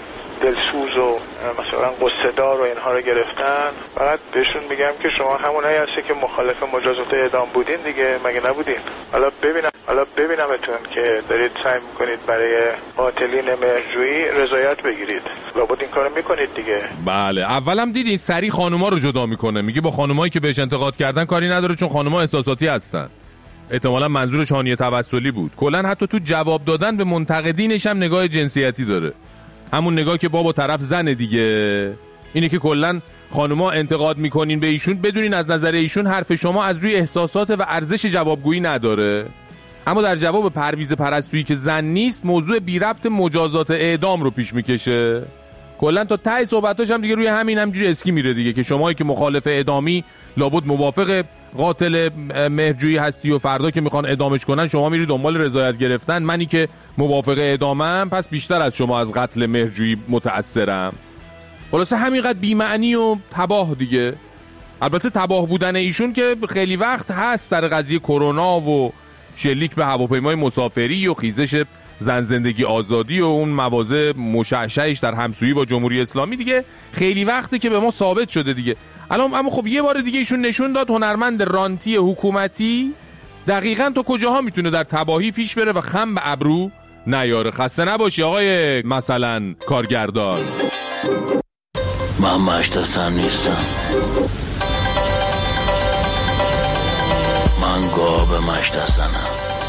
دلسوز و مثلا قصه دار و اینها رو گرفتن، فقط بهشون میگم که شما همونایی هستی که مخالف مجازات اعدام بودین دیگه، مگه نبودین؟ حالا ببینم حالا ببینمتون که دارید سعی میکنید برای قاتلین مهرجویی رضایت بگیرید. لابد این کارو میکنید دیگه. بله اولم دیدین سری خانوما رو جدا میکنه، میگه با خانومایی که بهش انتقاد کردن کاری نداره چون خانوما احساساتی هستن. احتمالاً منظورش هانیه توسلی بود. کلا حتی تو جواب دادن به منتقدینش هم نگاه جنسیتی داره، همون نگاه که بابا طرف زنه دیگه. اینه که کلا خانوما انتقاد میکنین به ایشون بدونین از نظر ایشون حرف شما از روی احساسات و ارزش جوابگویی نداره. اما در جواب پرویز پرستویی که زن نیست، موضوع بی ربط مجازات اعدام رو پیش میکشه. کلا تا ته صحبتاش هم دیگه روی همین همجوری اسکی میره دیگه که شمایی که مخالف اعدامی لابد موافق قاتل مهرجویی هستی و فردا که میخوان اعدامش کنن شما میری دنبال رضایت گرفتن. منی که موافق اعدامم پس بیشتر از شما از قتل مهرجویی متأثرم. خلاصه همینقدر بی‌معنی و تباه دیگه. البته تباه بودن ایشون که خیلی وقت هست سر قضیه کرونا و شلیک به هواپیمای مسافری و خیزش زن زندگی آزادی و اون مواضع مشعشعش در همسویی با جمهوری اسلامی دیگه خیلی وقته که به ما ثابت شده دیگه. الان اما خب یه بار دیگه ایشون نشون داد هنرمند رانتی حکومتی دقیقاً تا کجاها میتونه در تباهی پیش بره و خم به ابرو نیاره. خسته نباشی آقای مثلا کارگردان. من مشتسم نیستم، من گاو مشتسنم.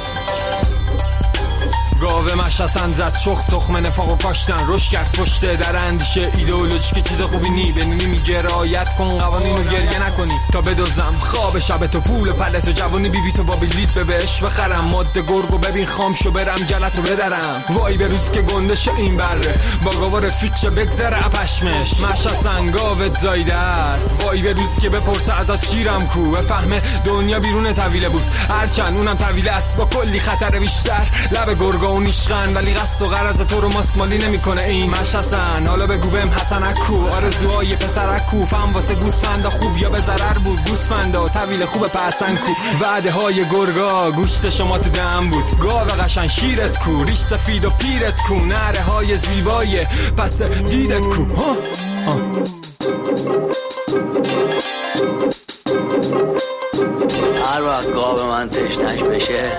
گاوه مشتسن زد شخ تخم نفاق و کاشتن روش کرد پشته در اندیشه ایدئولوژی که چیز خوبی نی بنی میگه رعایت کن قوانین رو گریه نکنی تا بدوزم خواب شب تو پول پلت و جوانی بی بی تو با بلیت ببش بخرم ماده گرگو ببین خام شو برم گلتو بدرم. وای به روز که گندش این بره با گاوا رفیق چه بگذره پشمش مشتسن گاوت زایده است. وای به روز که بپرسه ازت شیرم کو بفهمه دنیا بیرون طویله بود هرچند اونم طویله است با کلی خطر بیشتر. لب گرگا و نیشغن ولی قصد و غرض تو رو ماسمالی نمیکنه این مشتسن. حالا بگو بهم حسنک کو آرزوهای پسرک کو فهم واسه گوسفندا خوب یا به ضرر بود گوسفندا طویل خوب پسن کو وعده های گرگا گوشت شما تو دم بود گاو قشنگ شیرت کو ریش سفید و پیرت کو نره های زیبای پس دیدت کو ها ها. هر وقت گاو من تشنش بشه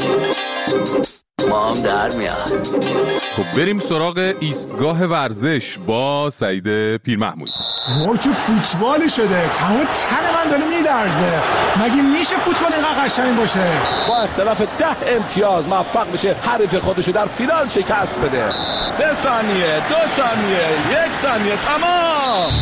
ما هم در میاد. خب بریم سراغ ایستگاه ورزش با سعید پیرمحمود. وای چه فوتبالی شده، تمام تن من داره میلرزه. مگه میشه فوتبال اینقدر قشنگ باشه؟ با اختلاف ده امتیاز موفق بشه حریف خودشو در فینال شکست بده. سه ثانیه، دو ثانیه، یک ثانیه، تمام.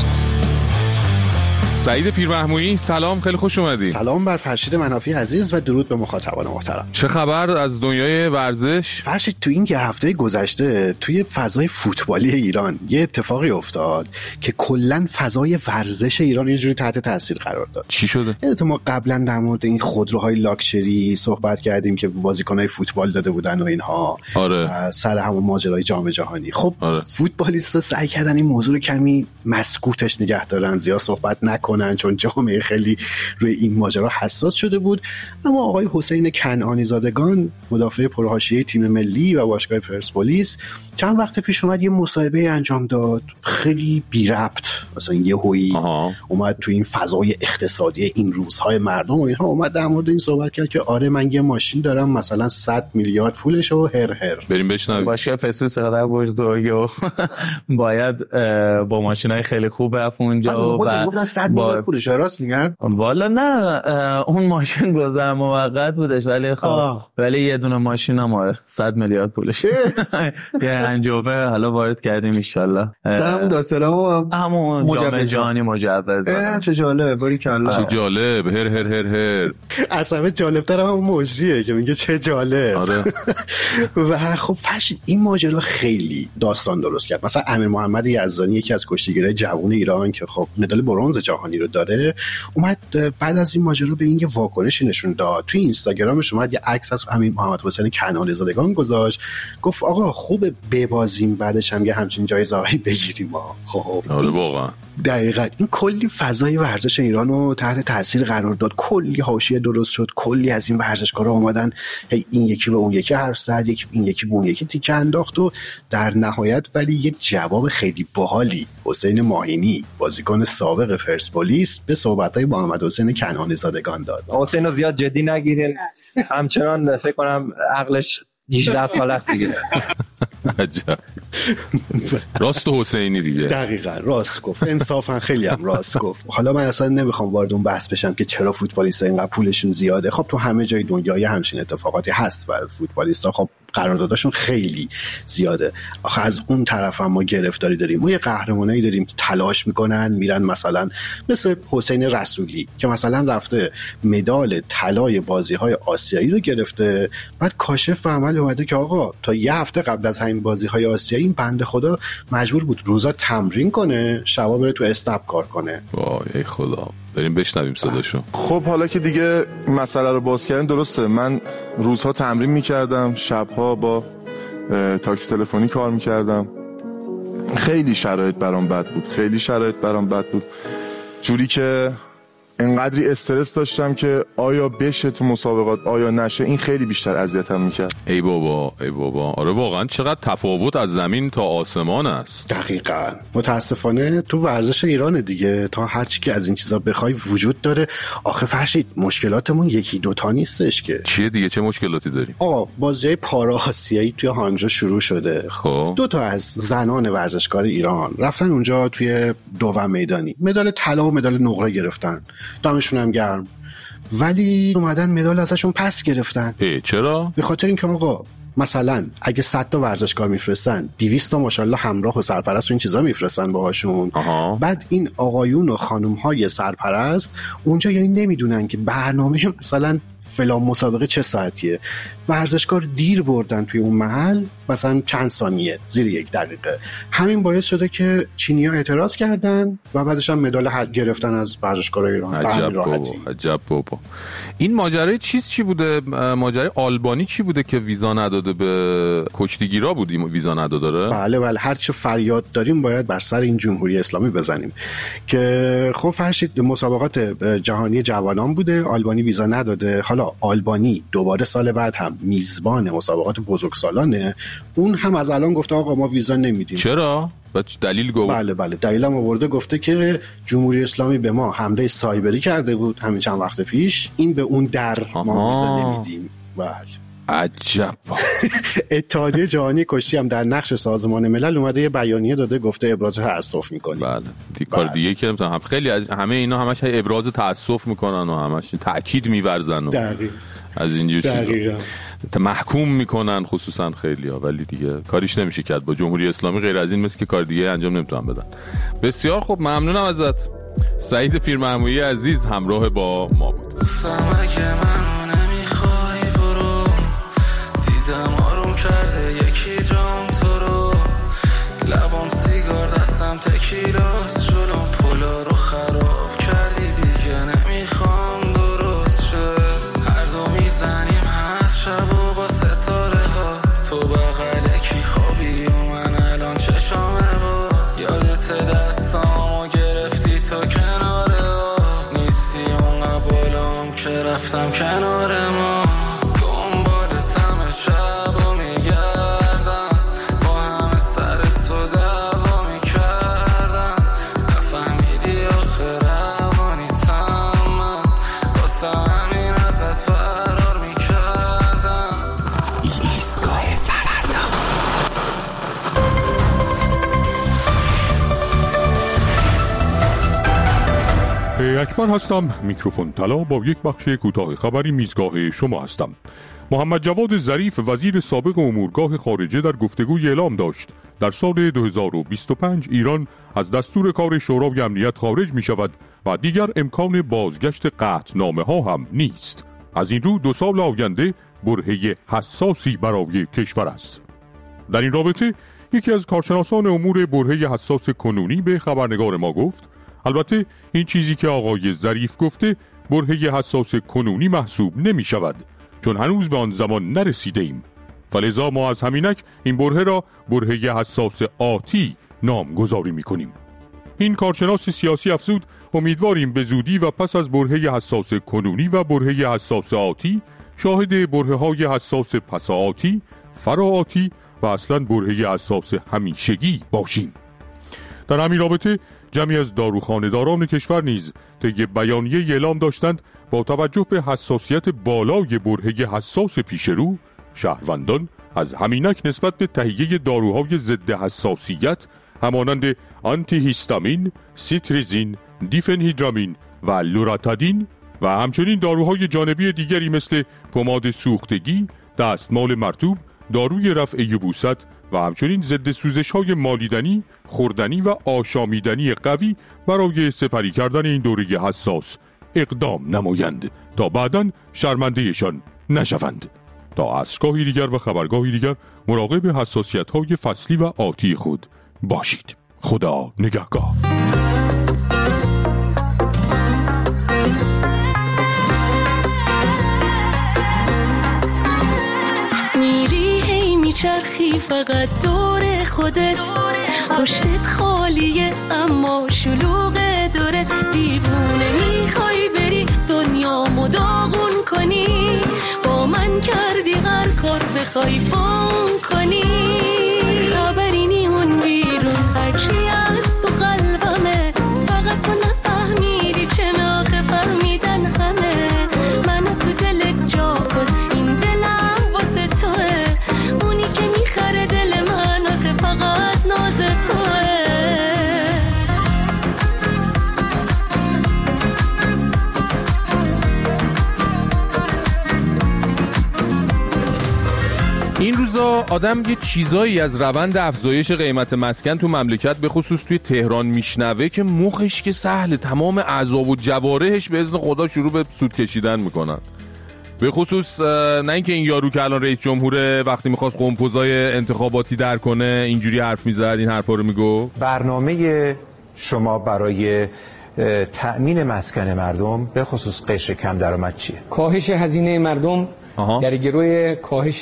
سعید پیرمحمودی سلام، خیلی خوش اومدی. سلام بر فرشید منافی عزیز و درود به مخاطبان محترم. چه خبر از دنیای ورزش؟ فرشید تو این که هفته گذشته توی فضای فوتبالی ایران یه اتفاقی افتاد که کلا فضای ورزش ایران یه جوری تحت تاثیر قرار داد. چی شده؟ یادت ما قبلا در مورد این خودروهای لاکچری صحبت کردیم که بازیکنای فوتبال داده بودن و اینها. آره. سر همون ماجرای جام جهانی. خب آره. فوتبالیستا سعی کردن این موضوع رو کمی مسکوتش نگه دارن، زیاد صحبت نکنن چون جامعه خیلی روی این ماجرا حساس شده بود. اما آقای حسین کنعانی زادگان مدافع پرحاشیه تیم ملی و باشگاه پرسپولیس چند وقت پیش اومد یه مصاحبه انجام داد خیلی بی ربط، مثلا یهویی اومد تو این فضای اقتصادی این روزهای مردم و اینها اومد در مورد این صحبت کرد که آره من یه ماشین دارم مثلا صد میلیارد پولش و هر هر. بریم بشنویم. باشگاه پرسپولیس قدر بزرگه و باید با ماشینای خیلی خوب رفت اونجا و گفتن صد میلیارد پولش. راست میگن؟ والا نه، اون ماشین گذر موقت بودش ولی خب ولی یه دونه ماشین هم صد میلیارد پولش یه انجامه حالا وارد کردیم ان شاء الله. همون داستانم همون جام جهانی مجوز. چه جالب، باریکلا. چه جالب، هر هر هر هر. اصلا جالب‌تر هم موجیه که میگه چه جالب. آره. و خب فرشید این ماجرا خیلی داستان درست کرد. مثلا امیر محمد یزدانی یکی از کشتیگیرای جوان ایران که خب مدال برنز جهانی رو داره اومد بعد از این ماجرا به این یه واکنشی نشون داد. توی اینستاگرامش اومد یه عکس از امیر محمد حسین کنعانی زادگان گذاشت، گفت آقا خوبه ببازیم بعدش هم یه همچین جایزه‌ای بگیریم. خب آره واقعا دقیقاً این کلی فضای ورزش ایران رو تحت تاثیر قرار داد، کلی حاشیه درست شد، کلی از این ورزشکارا اومدن هی این یکی به اون یکی حرف زد، یک این یکی به اون یکی تیکه انداخت و در نهایت ولی یه جواب خیلی باحالی حسین ماهینی بازیکن سابق پرسپولیس به صحبت‌های با محمد حسین کنعانی زادگان داد. حسین رو زیاد جدی نگیرین، همچنان فکر کنم عقلش هجده سالت دیگه. عجب. راست حسینی دیگه. دقیقاً راست گفت، انصافا خیلی هم راست گفت. حالا من اصلا نمیخوام وارد اون بحث بشم که چرا فوتبالیست‌ها اینقدر پولشون زیاده. خب تو همه جای دنیا همچین اتفاقاتی هست و فوتبالیست‌ها خب قرارداداشون خیلی زیاده. آخه از اون طرف هم ما گرفتاری داریم. ما یه قهرمانایی داریم که تلاش میکنن میرن، مثلا مثل حسین رسولی که مثلا رفته مدال طلای بازی‌های آسیایی رو گرفته، بعد کاشف به عمل اومده که آقا تا یه هفته قبل از همین بازی‌های آسیایی این بنده خدا مجبور بود روزا تمرین کنه، شبا بره تو استاب کار کنه. وای ای خدا. بریم بشنویم صداشو. خب حالا که دیگه مسئله رو باز کردن، درسته من روزها تمرین میکردم، شبها با تاکسی تلفنی کار میکردم. خیلی شرایط برام بد بود، خیلی شرایط برام بد بود، جوری که انقدری استرس داشتم که آیا بشه تو مسابقات آیا نشه، این خیلی بیشتر اذیتم میکرد. ای بابا ای بابا. آره واقعا چقدر تفاوت از زمین تا آسمان است. دقیقاً. متاسفانه تو ورزش ایران دیگه تا هر چی که از این چیزا بخوای وجود داره. آخه فرشید مشکلاتمون یکی دوتا نیستش که. چیه دیگه؟ چه مشکلاتی داریم؟ آقا بازی پارا آسیایی توی هانجو شروع شده. خب دو تا از زنان ورزشکار ایران رفتن اونجا توی دوم میدانی مدال طلا و مدال نقره گرفتن. دمشون هم گرم. ولی اومدن مدال ازشون پس گرفتن. ای چرا؟ به خاطر اینکه آقا مثلا اگه صد تا ورزشکار میفرستن دویست تا ماشاءالله همراه و سرپرست و این چیزا میفرستن باهاشون. آها. بعد این آقایون و خانم‌های سرپرست اونجا یعنی نمیدونن که برنامه مثلا فلان مسابقه چه ساعتیه. ورزشکار دیر بردن توی اون محل، مثلا چند ثانیه، زیر یک دقیقه. همین باعث شده که چینی‌ها اعتراض کردن و بعدش هم مدال حق گرفتن از ورزشکارای ایران. عجب بابا، عجب بابا. این ماجرای چیز چی بوده؟ ماجرای آلبانی چی بوده که ویزا نداده به کشتیگیرا بود؟ ویزا نداده؟ بله بله، هر چه فریاد داریم باید بر سر این جمهوری اسلامی بزنیم که خب فرشید مسابقات جهانی جوانان بوده، آلبانی ویزا نداده. حالا آلبانی دوباره سال بعد هم میزبان مسابقات بزرگسالانه، اون هم از الان گفته آقا ما ویزا نمیدیم. چرا؟ دلیل گفت؟ بله بله دلیلم آورده، گفته که جمهوری اسلامی به ما حمله سایبری کرده بود همین چند وقت پیش، این به اون در آها. ما ویزا نمیدیم. بله عجب. اتحادیه جهانی کشتی هم در نقش سازمان ملل اومده یه بیانیه داده، گفته ابراز تأسف میکنیم. بله دی کار دیگه که هم خیلی از همه اینا همش ابراز تأسف میکنن و همش تاکید میورزن و دقیق. از اینجور چیزا محکوم میکنن خصوصا خیلی‌ها، ولی دیگه کاریش نمیشه کرد. با جمهوری اسلامی غیر از این مثل که کار دیگه انجام نمیتونن بدن. بسیار خوب، ممنونم ازت. سعید پیرمحمودی عزیز همراه با ما بود. آروم کرده یکی جام تو رو، لبام سیگار دستم تکیلاس، جلوم پولا رو خراب کردی دیگه نمیخوام درست شه. هر دو میزنیم هر شب و با ستاره ها، تو بغل کی خوابی و من الان چشامه با یادت دستامو گرفتی تو کنار آب، نیستی اون قبالام که رفتم کنار ما. اکبر هستم، میکروفون طلا با یک بخش کوتاه خبری میزگاه شما هستم. محمد جواد ظریف وزیر سابق امورگاه خارجه در گفتگوی اعلام داشت در سال دو هزار و بیست و پنج ایران از دستور کار شورای امنیت خارج می شود و دیگر امکان بازگشت قطعنامه ها هم نیست. از این رو دو سال آینده برهه حساسی برای کشور است. در این رابطه یکی از کارشناسان امور برهه حساس کنونی به خبرنگار ما گفت البته این چیزی که آقای ظریف گفته برهه حساس کنونی محسوب نمی شود، چون هنوز به آن زمان نرسیده ایم. فلذا ما از همینک این برهه را برهه حساس آتی نامگذاری می کنیم. این کارشناس سیاسی افزود امیدواریم به زودی و پس از برهه حساس کنونی و برهه حساس آتی شاهد برهه های حساس پس آتی، فرا آتی و اصلا برهه حساس همیشگی باشیم. در همین رابطه جمعی از داروخانه‌داران کشور نیز طی بیانیه اعلام داشتند با توجه به حساسیت بالای برهه حساس پیشرو، شهروندان از همینک نسبت به تهیه داروهای ضد حساسیت همانند آنتی هیستامین، سیتریزین، دیفنهیدرامین و لوراتادین و همچنین داروهای جانبی دیگری مثل پماد سوختگی، دستمال مرطوب داروی رفع یبوست و همچنین ضد سوزش‌های مالیدنی، خوردنی و آشامیدنی قوی برای سپری کردن این دوره حساس اقدام نمایند تا بعداً شرمنده‌شان نشوند. تا عصرگاهی دیگر و خبرگاهی دیگر مراقب حساسیت‌های فصلی و آتی خود باشید. خدا نگهدار. میری هی میچرخی فقط دور خودت، پشتت خالیه اما شلوغ دورت، دیوونه میخوای بری دنیامو داغون کنی، با من کردی هر کار بخوای بام کنی، خبری نیمون بیرون هرچی از تو قلبمه، فقط تو نفهمیدی چه ناخه فهمیدن همه، منو تو دلت جا کن این دلم واسه توه، اونی که میخره دل من آخه فقط ناز توه. این روزا آدم یه چیزایی از روند افزایش قیمت مسکن تو مملکت به خصوص توی تهران میشنوه که مخش که سهله، تمام اعضا و جوارحش به اذن خدا شروع به سود کشیدن میکنن. به خصوص نه اینکه این یارو که الان رئیس جمهوره وقتی میخواست قمپوزای انتخاباتی در کنه اینجوری حرف میزد، این حرفا رو میگو. برنامه شما برای تأمین مسکن مردم به خصوص قشر کم درآمد چیه؟ کاهش هزینه مردم آها. در گروه کاهش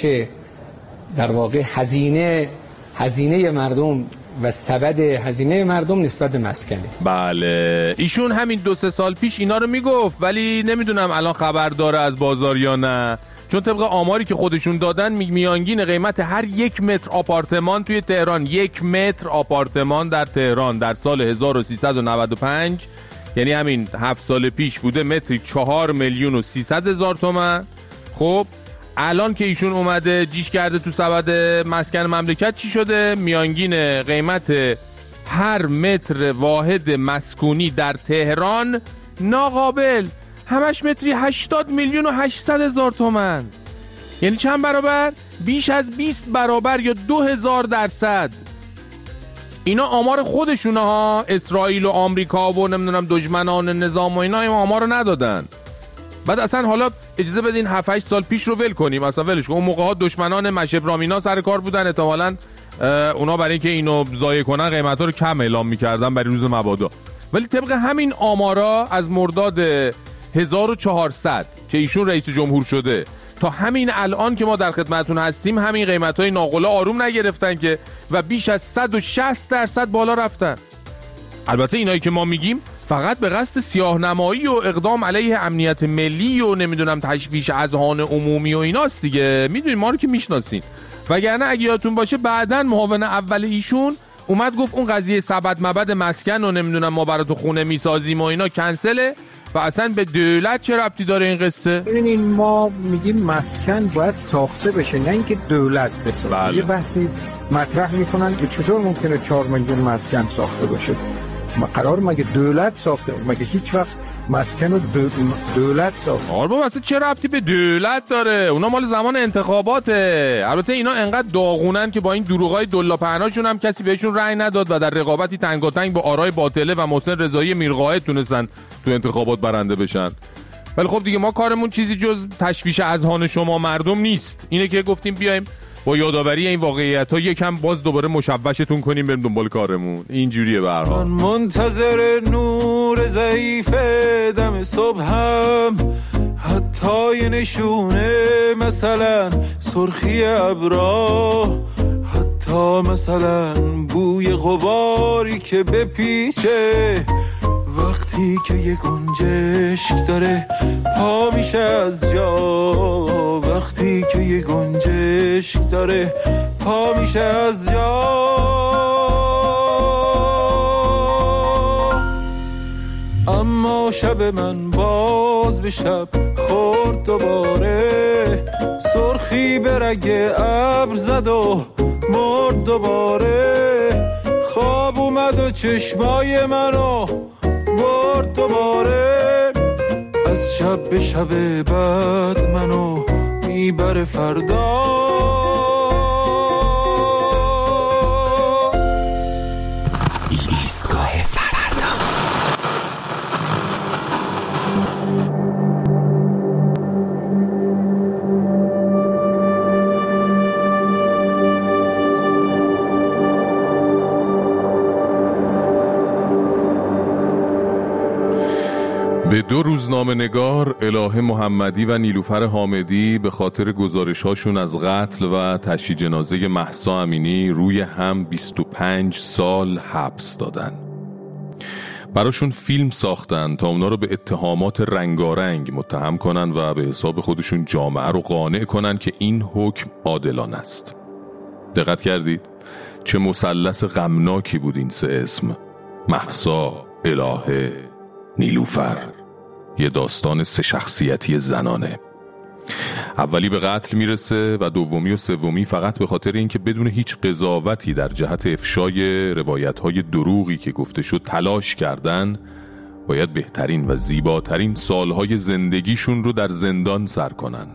در واقع هزینه هزینه مردم و سبد هزینه مردم نسبت به مسکنه. بله ایشون همین دو سه سال پیش اینا رو میگفت، ولی نمیدونم الان خبر داره از بازار یا نه، چون طبق آماری که خودشون دادن میانگین قیمت هر یک متر آپارتمان توی تهران، یک متر آپارتمان در تهران در سال هزار و سیصد و نود و پنج، یعنی همین هفت سال پیش بوده متری چهار میلیون و سیصد هزار تومان. خب الان که ایشون اومده جیش کرده تو سبد مسکن مملکت چی شده؟ میانگین قیمت هر متر واحد مسکونی در تهران ناقابل همش متری هشتاد میلیون و هشتصد هزار تومان. یعنی چند برابر؟ بیش از بیست برابر یا دو هزار درصد. اینا آمار خودشونه ها، اسرائیل و آمریکا و نمیدونم دشمنان نظام و اینا این آمار رو ندادن. بعد اصلا حالا اجازه بدین هفت هشت سال پیش رو ول کنیم، اصلا ولش کن. اون موقع ها دشمنان مشبرامینا سر کار بودن، احتمالاً اونا برای اینکه اینو ضایع کنن قیمتا رو کم اعلام می‌کردن برای روز مبادا. ولی طبق همین آمارا از مرداد هزار و چهارصد که ایشون رئیس جمهور شده تا همین الان که ما در خدمتتون هستیم همین قیمت‌های ناقلا آروم نگرفتن که و بیش از صد و شصت درصد بالا رفتن. البته اینایی که ما میگیم فقط به قصد سیاه‌نمایی و اقدام علیه امنیت ملی و نمیدونم تشویش اذهان عمومی و ایناست دیگه، میدونین ما رو که میشناسین. وگرنه اگه یادتون باشه بعدن معاون اول ایشون اومد گفت اون قضیه سبد مبد مسکن و نمیدونم ما براتون خونه میسازیم و اینا کنسله و اصلا به دولت چه ربطی داره این قصه؟ ببینین ما میگیم مسکن باید ساخته بشه نه اینکه دولت بسازه. بله. یه بحثی مطرح میکنن که چطور ممکنه چهار میلیون مسکن ساخته بشه؟ ما قرار مگه دولت ساخته؟ مگه هیچ وقت مسکن رو دولت ساخته؟ آره بابا اصلا چه ربطی به دولت داره؟ اونا مال زمان انتخاباته. البته اینا انقدر داغونن که با این دروغای دللاپهناشون هم کسی بهشون رأی نداد و در رقابتی تنگاتنگ با آرای باطله و محسن رضایی میرقائد تونستن تو انتخابات برنده بشن. ولی خب دیگه ما کارمون چیزی جز تشویش اذهان شما مردم نیست. اینه که گفتیم بیایم با یادآوری این واقعیت‌ها یکم باز دوباره مشوشتون کنیم بریم دنبال کارمون. اینجوریه به هر حال. من منتظر نور ضعیف دم صبحم، حتی یه نشونه مثلا سرخی ابرا، حتی مثلا بوی غباری که بپیچه وقتی که یه گنجشک داره پا میشه از جا، وقتی که یه گنجشک داره پا میشه از جا. اما شب من باز به شب خورد دوباره، سرخی به رگ ابر زد و مرد دوباره، خواب اومد و چشمای منو برد دوباره، از شب به شب بعد منو میبره فردا. به دو روزنامه نگار الهه محمدی و نیلوفر حامدی به خاطر گزارش‌هاشون از قتل و تشییع جنازه مهسا امینی روی هم بیست و پنج سال حبس دادن. براشون فیلم ساختن تا اونا رو به اتهامات رنگارنگ متهم کنن و به حساب خودشون جامعه رو قانع کنن که این حکم عادلانه است. دقت کردید؟ چه مثلث غمناکی بود این سه اسم: مهسا، الهه، نیلوفر. یه داستان سه شخصیتی زنانه. اولی به قتل میرسه و دومی و سومی فقط به خاطر اینکه بدون هیچ قضاوتی در جهت افشای روایت‌های دروغی که گفته شد تلاش کردن، باید بهترین و زیباترین سالهای زندگیشون رو در زندان سر کنن.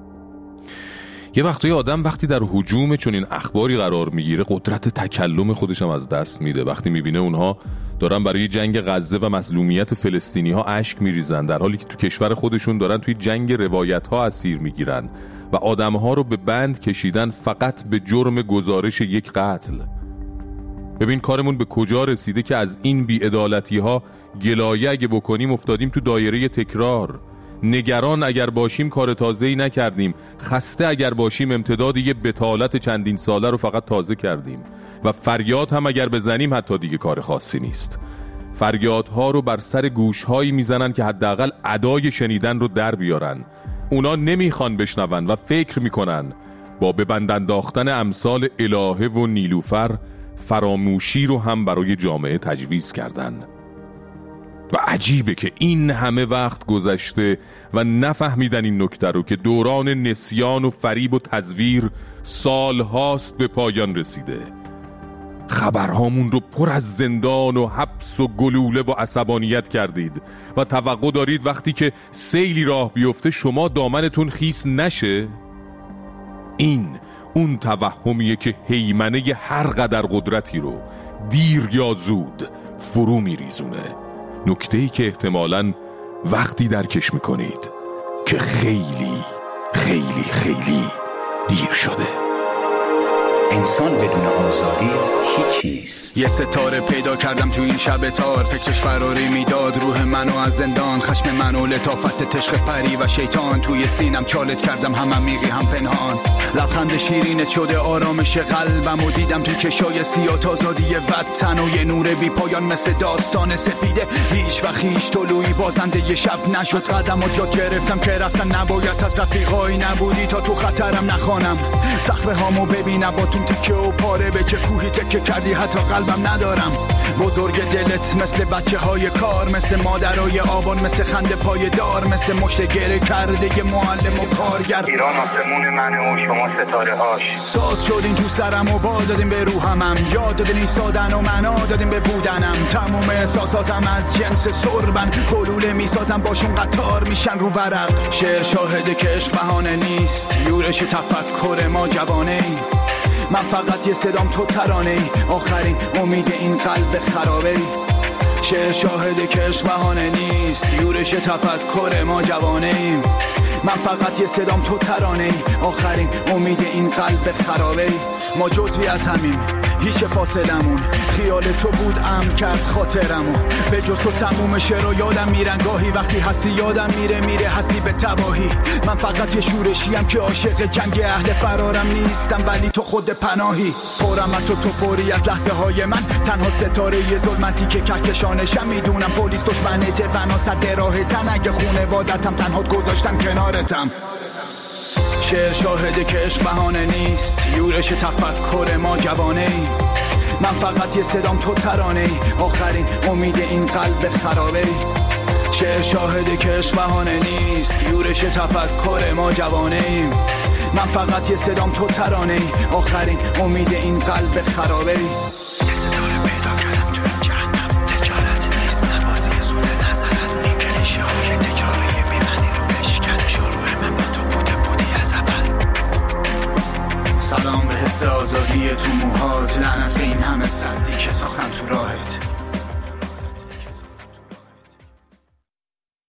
یه وقتای آدم وقتی در هجوم چون این اخباری قرار میگیره قدرت تکلم خودش هم از دست میده. وقتی میبینه اونها دارن برای جنگ غزه و مظلومیت فلسطینی ها اشک میریزن در حالی که تو کشور خودشون دارن توی جنگ روایت ها اسیر میگیرن و آدم ها رو به بند کشیدن فقط به جرم گزارش یک قتل. ببین کارمون به کجا رسیده که از این بی‌عدالتی ها گلایه اگه بکنیم افتادیم تو دایره تکرار. نگران اگر باشیم کار تازه‌ای نکردیم، خسته اگر باشیم امتداد یه بتالت چندین ساله رو فقط تازه کردیم و فریاد هم اگر بزنیم حتی دیگه کار خاصی نیست. فریادها رو بر سر گوشهایی میزنن که حداقل ادای شنیدن رو در بیارن. اونا نمیخوان بشنون و فکر میکنن با ببند انداختن امثال الهه و نیلوفر فراموشی رو هم برای جامعه تجویز کردن. و عجیبه که این همه وقت گذشته و نفهمیدن این نکته رو که دوران نسیان و فریب و تزویر سال هاست به پایان رسیده. خبرهامون رو پر از زندان و حبس و گلوله و عصبانیت کردید و توقع دارید وقتی که سیلی راه بیفته شما دامنتون خیس نشه؟ این اون توهمیه که هیمنه هر قدر قدرتی رو دیر یا زود فرو میریزونه. نکته‌ای که احتمالاً وقتی درکش میکنید که خیلی خیلی خیلی دیر شده. انسان بدون آزادی هیچی نیست. یه ستاره پیدا کردم تو این شب تار، فکرش فراری میداد روح منو از زندان، خشم منو لطافت تشخ پری و شیطان، توی سینم چالت کردم هم عمیقی هم پنهان. لبخند شیرینت شده آرامش قلبم و دیدم تو چشای سیاه آزادی وطن و یه نور بی پایان مثل داستان سپیده. هیچ وقت هیچ طلوعی بازنده یه شب نشد. از قدمات یاد گرفتم که رفتن نباید، از رفیقایی نبودی تا تو خطرم نخوانم. صخره هامو ببینم با تو تیکه و پاره به چه کوهی تکه کردی حتی قلبم ندارم. بزرگ دلت مثل بچه های کار، مثل مادرای آبان، مثل خنده پای دار، مثل مشت گره کرده ی معلم و کارگر. ایران آسمون منه و شما ستاره هاش. ساز شدین تو سرم و بال دادین به روحمم، یاد دادین ایستادن و منا دادین به بودنم. تموم احساساتم از جنس سربن، گلوله میسازم باشون قطار میشن رو ورق. شعر شاهده که عشق بهانه نیست، یورش تفکر ما جوانه ای. من فقط یه صدام تو ترانه ای، آخرین امید این قلب خرابه ای. شعر شاهده که عشق بهانه نیست، یورش تفکر ما جوانه ایم. من فقط یه صدام تو ترانه ای، آخرین امید این قلب خرابه ای. ما جزوی از همین، هیچ فاصلمون، خیال تو بود امن کرد خاطرمو. به جز تو تموم شعر یادم میرن گاهی، وقتی هستی یادم میره میره هستی به تباهی. من فقط یه شورشیم که عاشق جنگ اهل فرارم نیستم، ولی تو خود پناهی. پرم تو تو پری از لحظه های من، تنها ستاره یه ظلمتی که کهکشانشم. میدونم پلیس دشمنته و ناسد راه تن، اگه خونه بادتم تنها گذاشتم کنارتم. شعر شاهده که عشق بهانه نیست، یورش تفکر ما جوانه ای. من فقط یه صدام تو ترانه ای، آخرین امید این قلب خرابه ای. شعر شاهده که عشق بهانه نیست، یورش تفکر ما جوانه ایم. من فقط یه صدام تو ترانه ای، آخرین امید این قلب خرابه ای.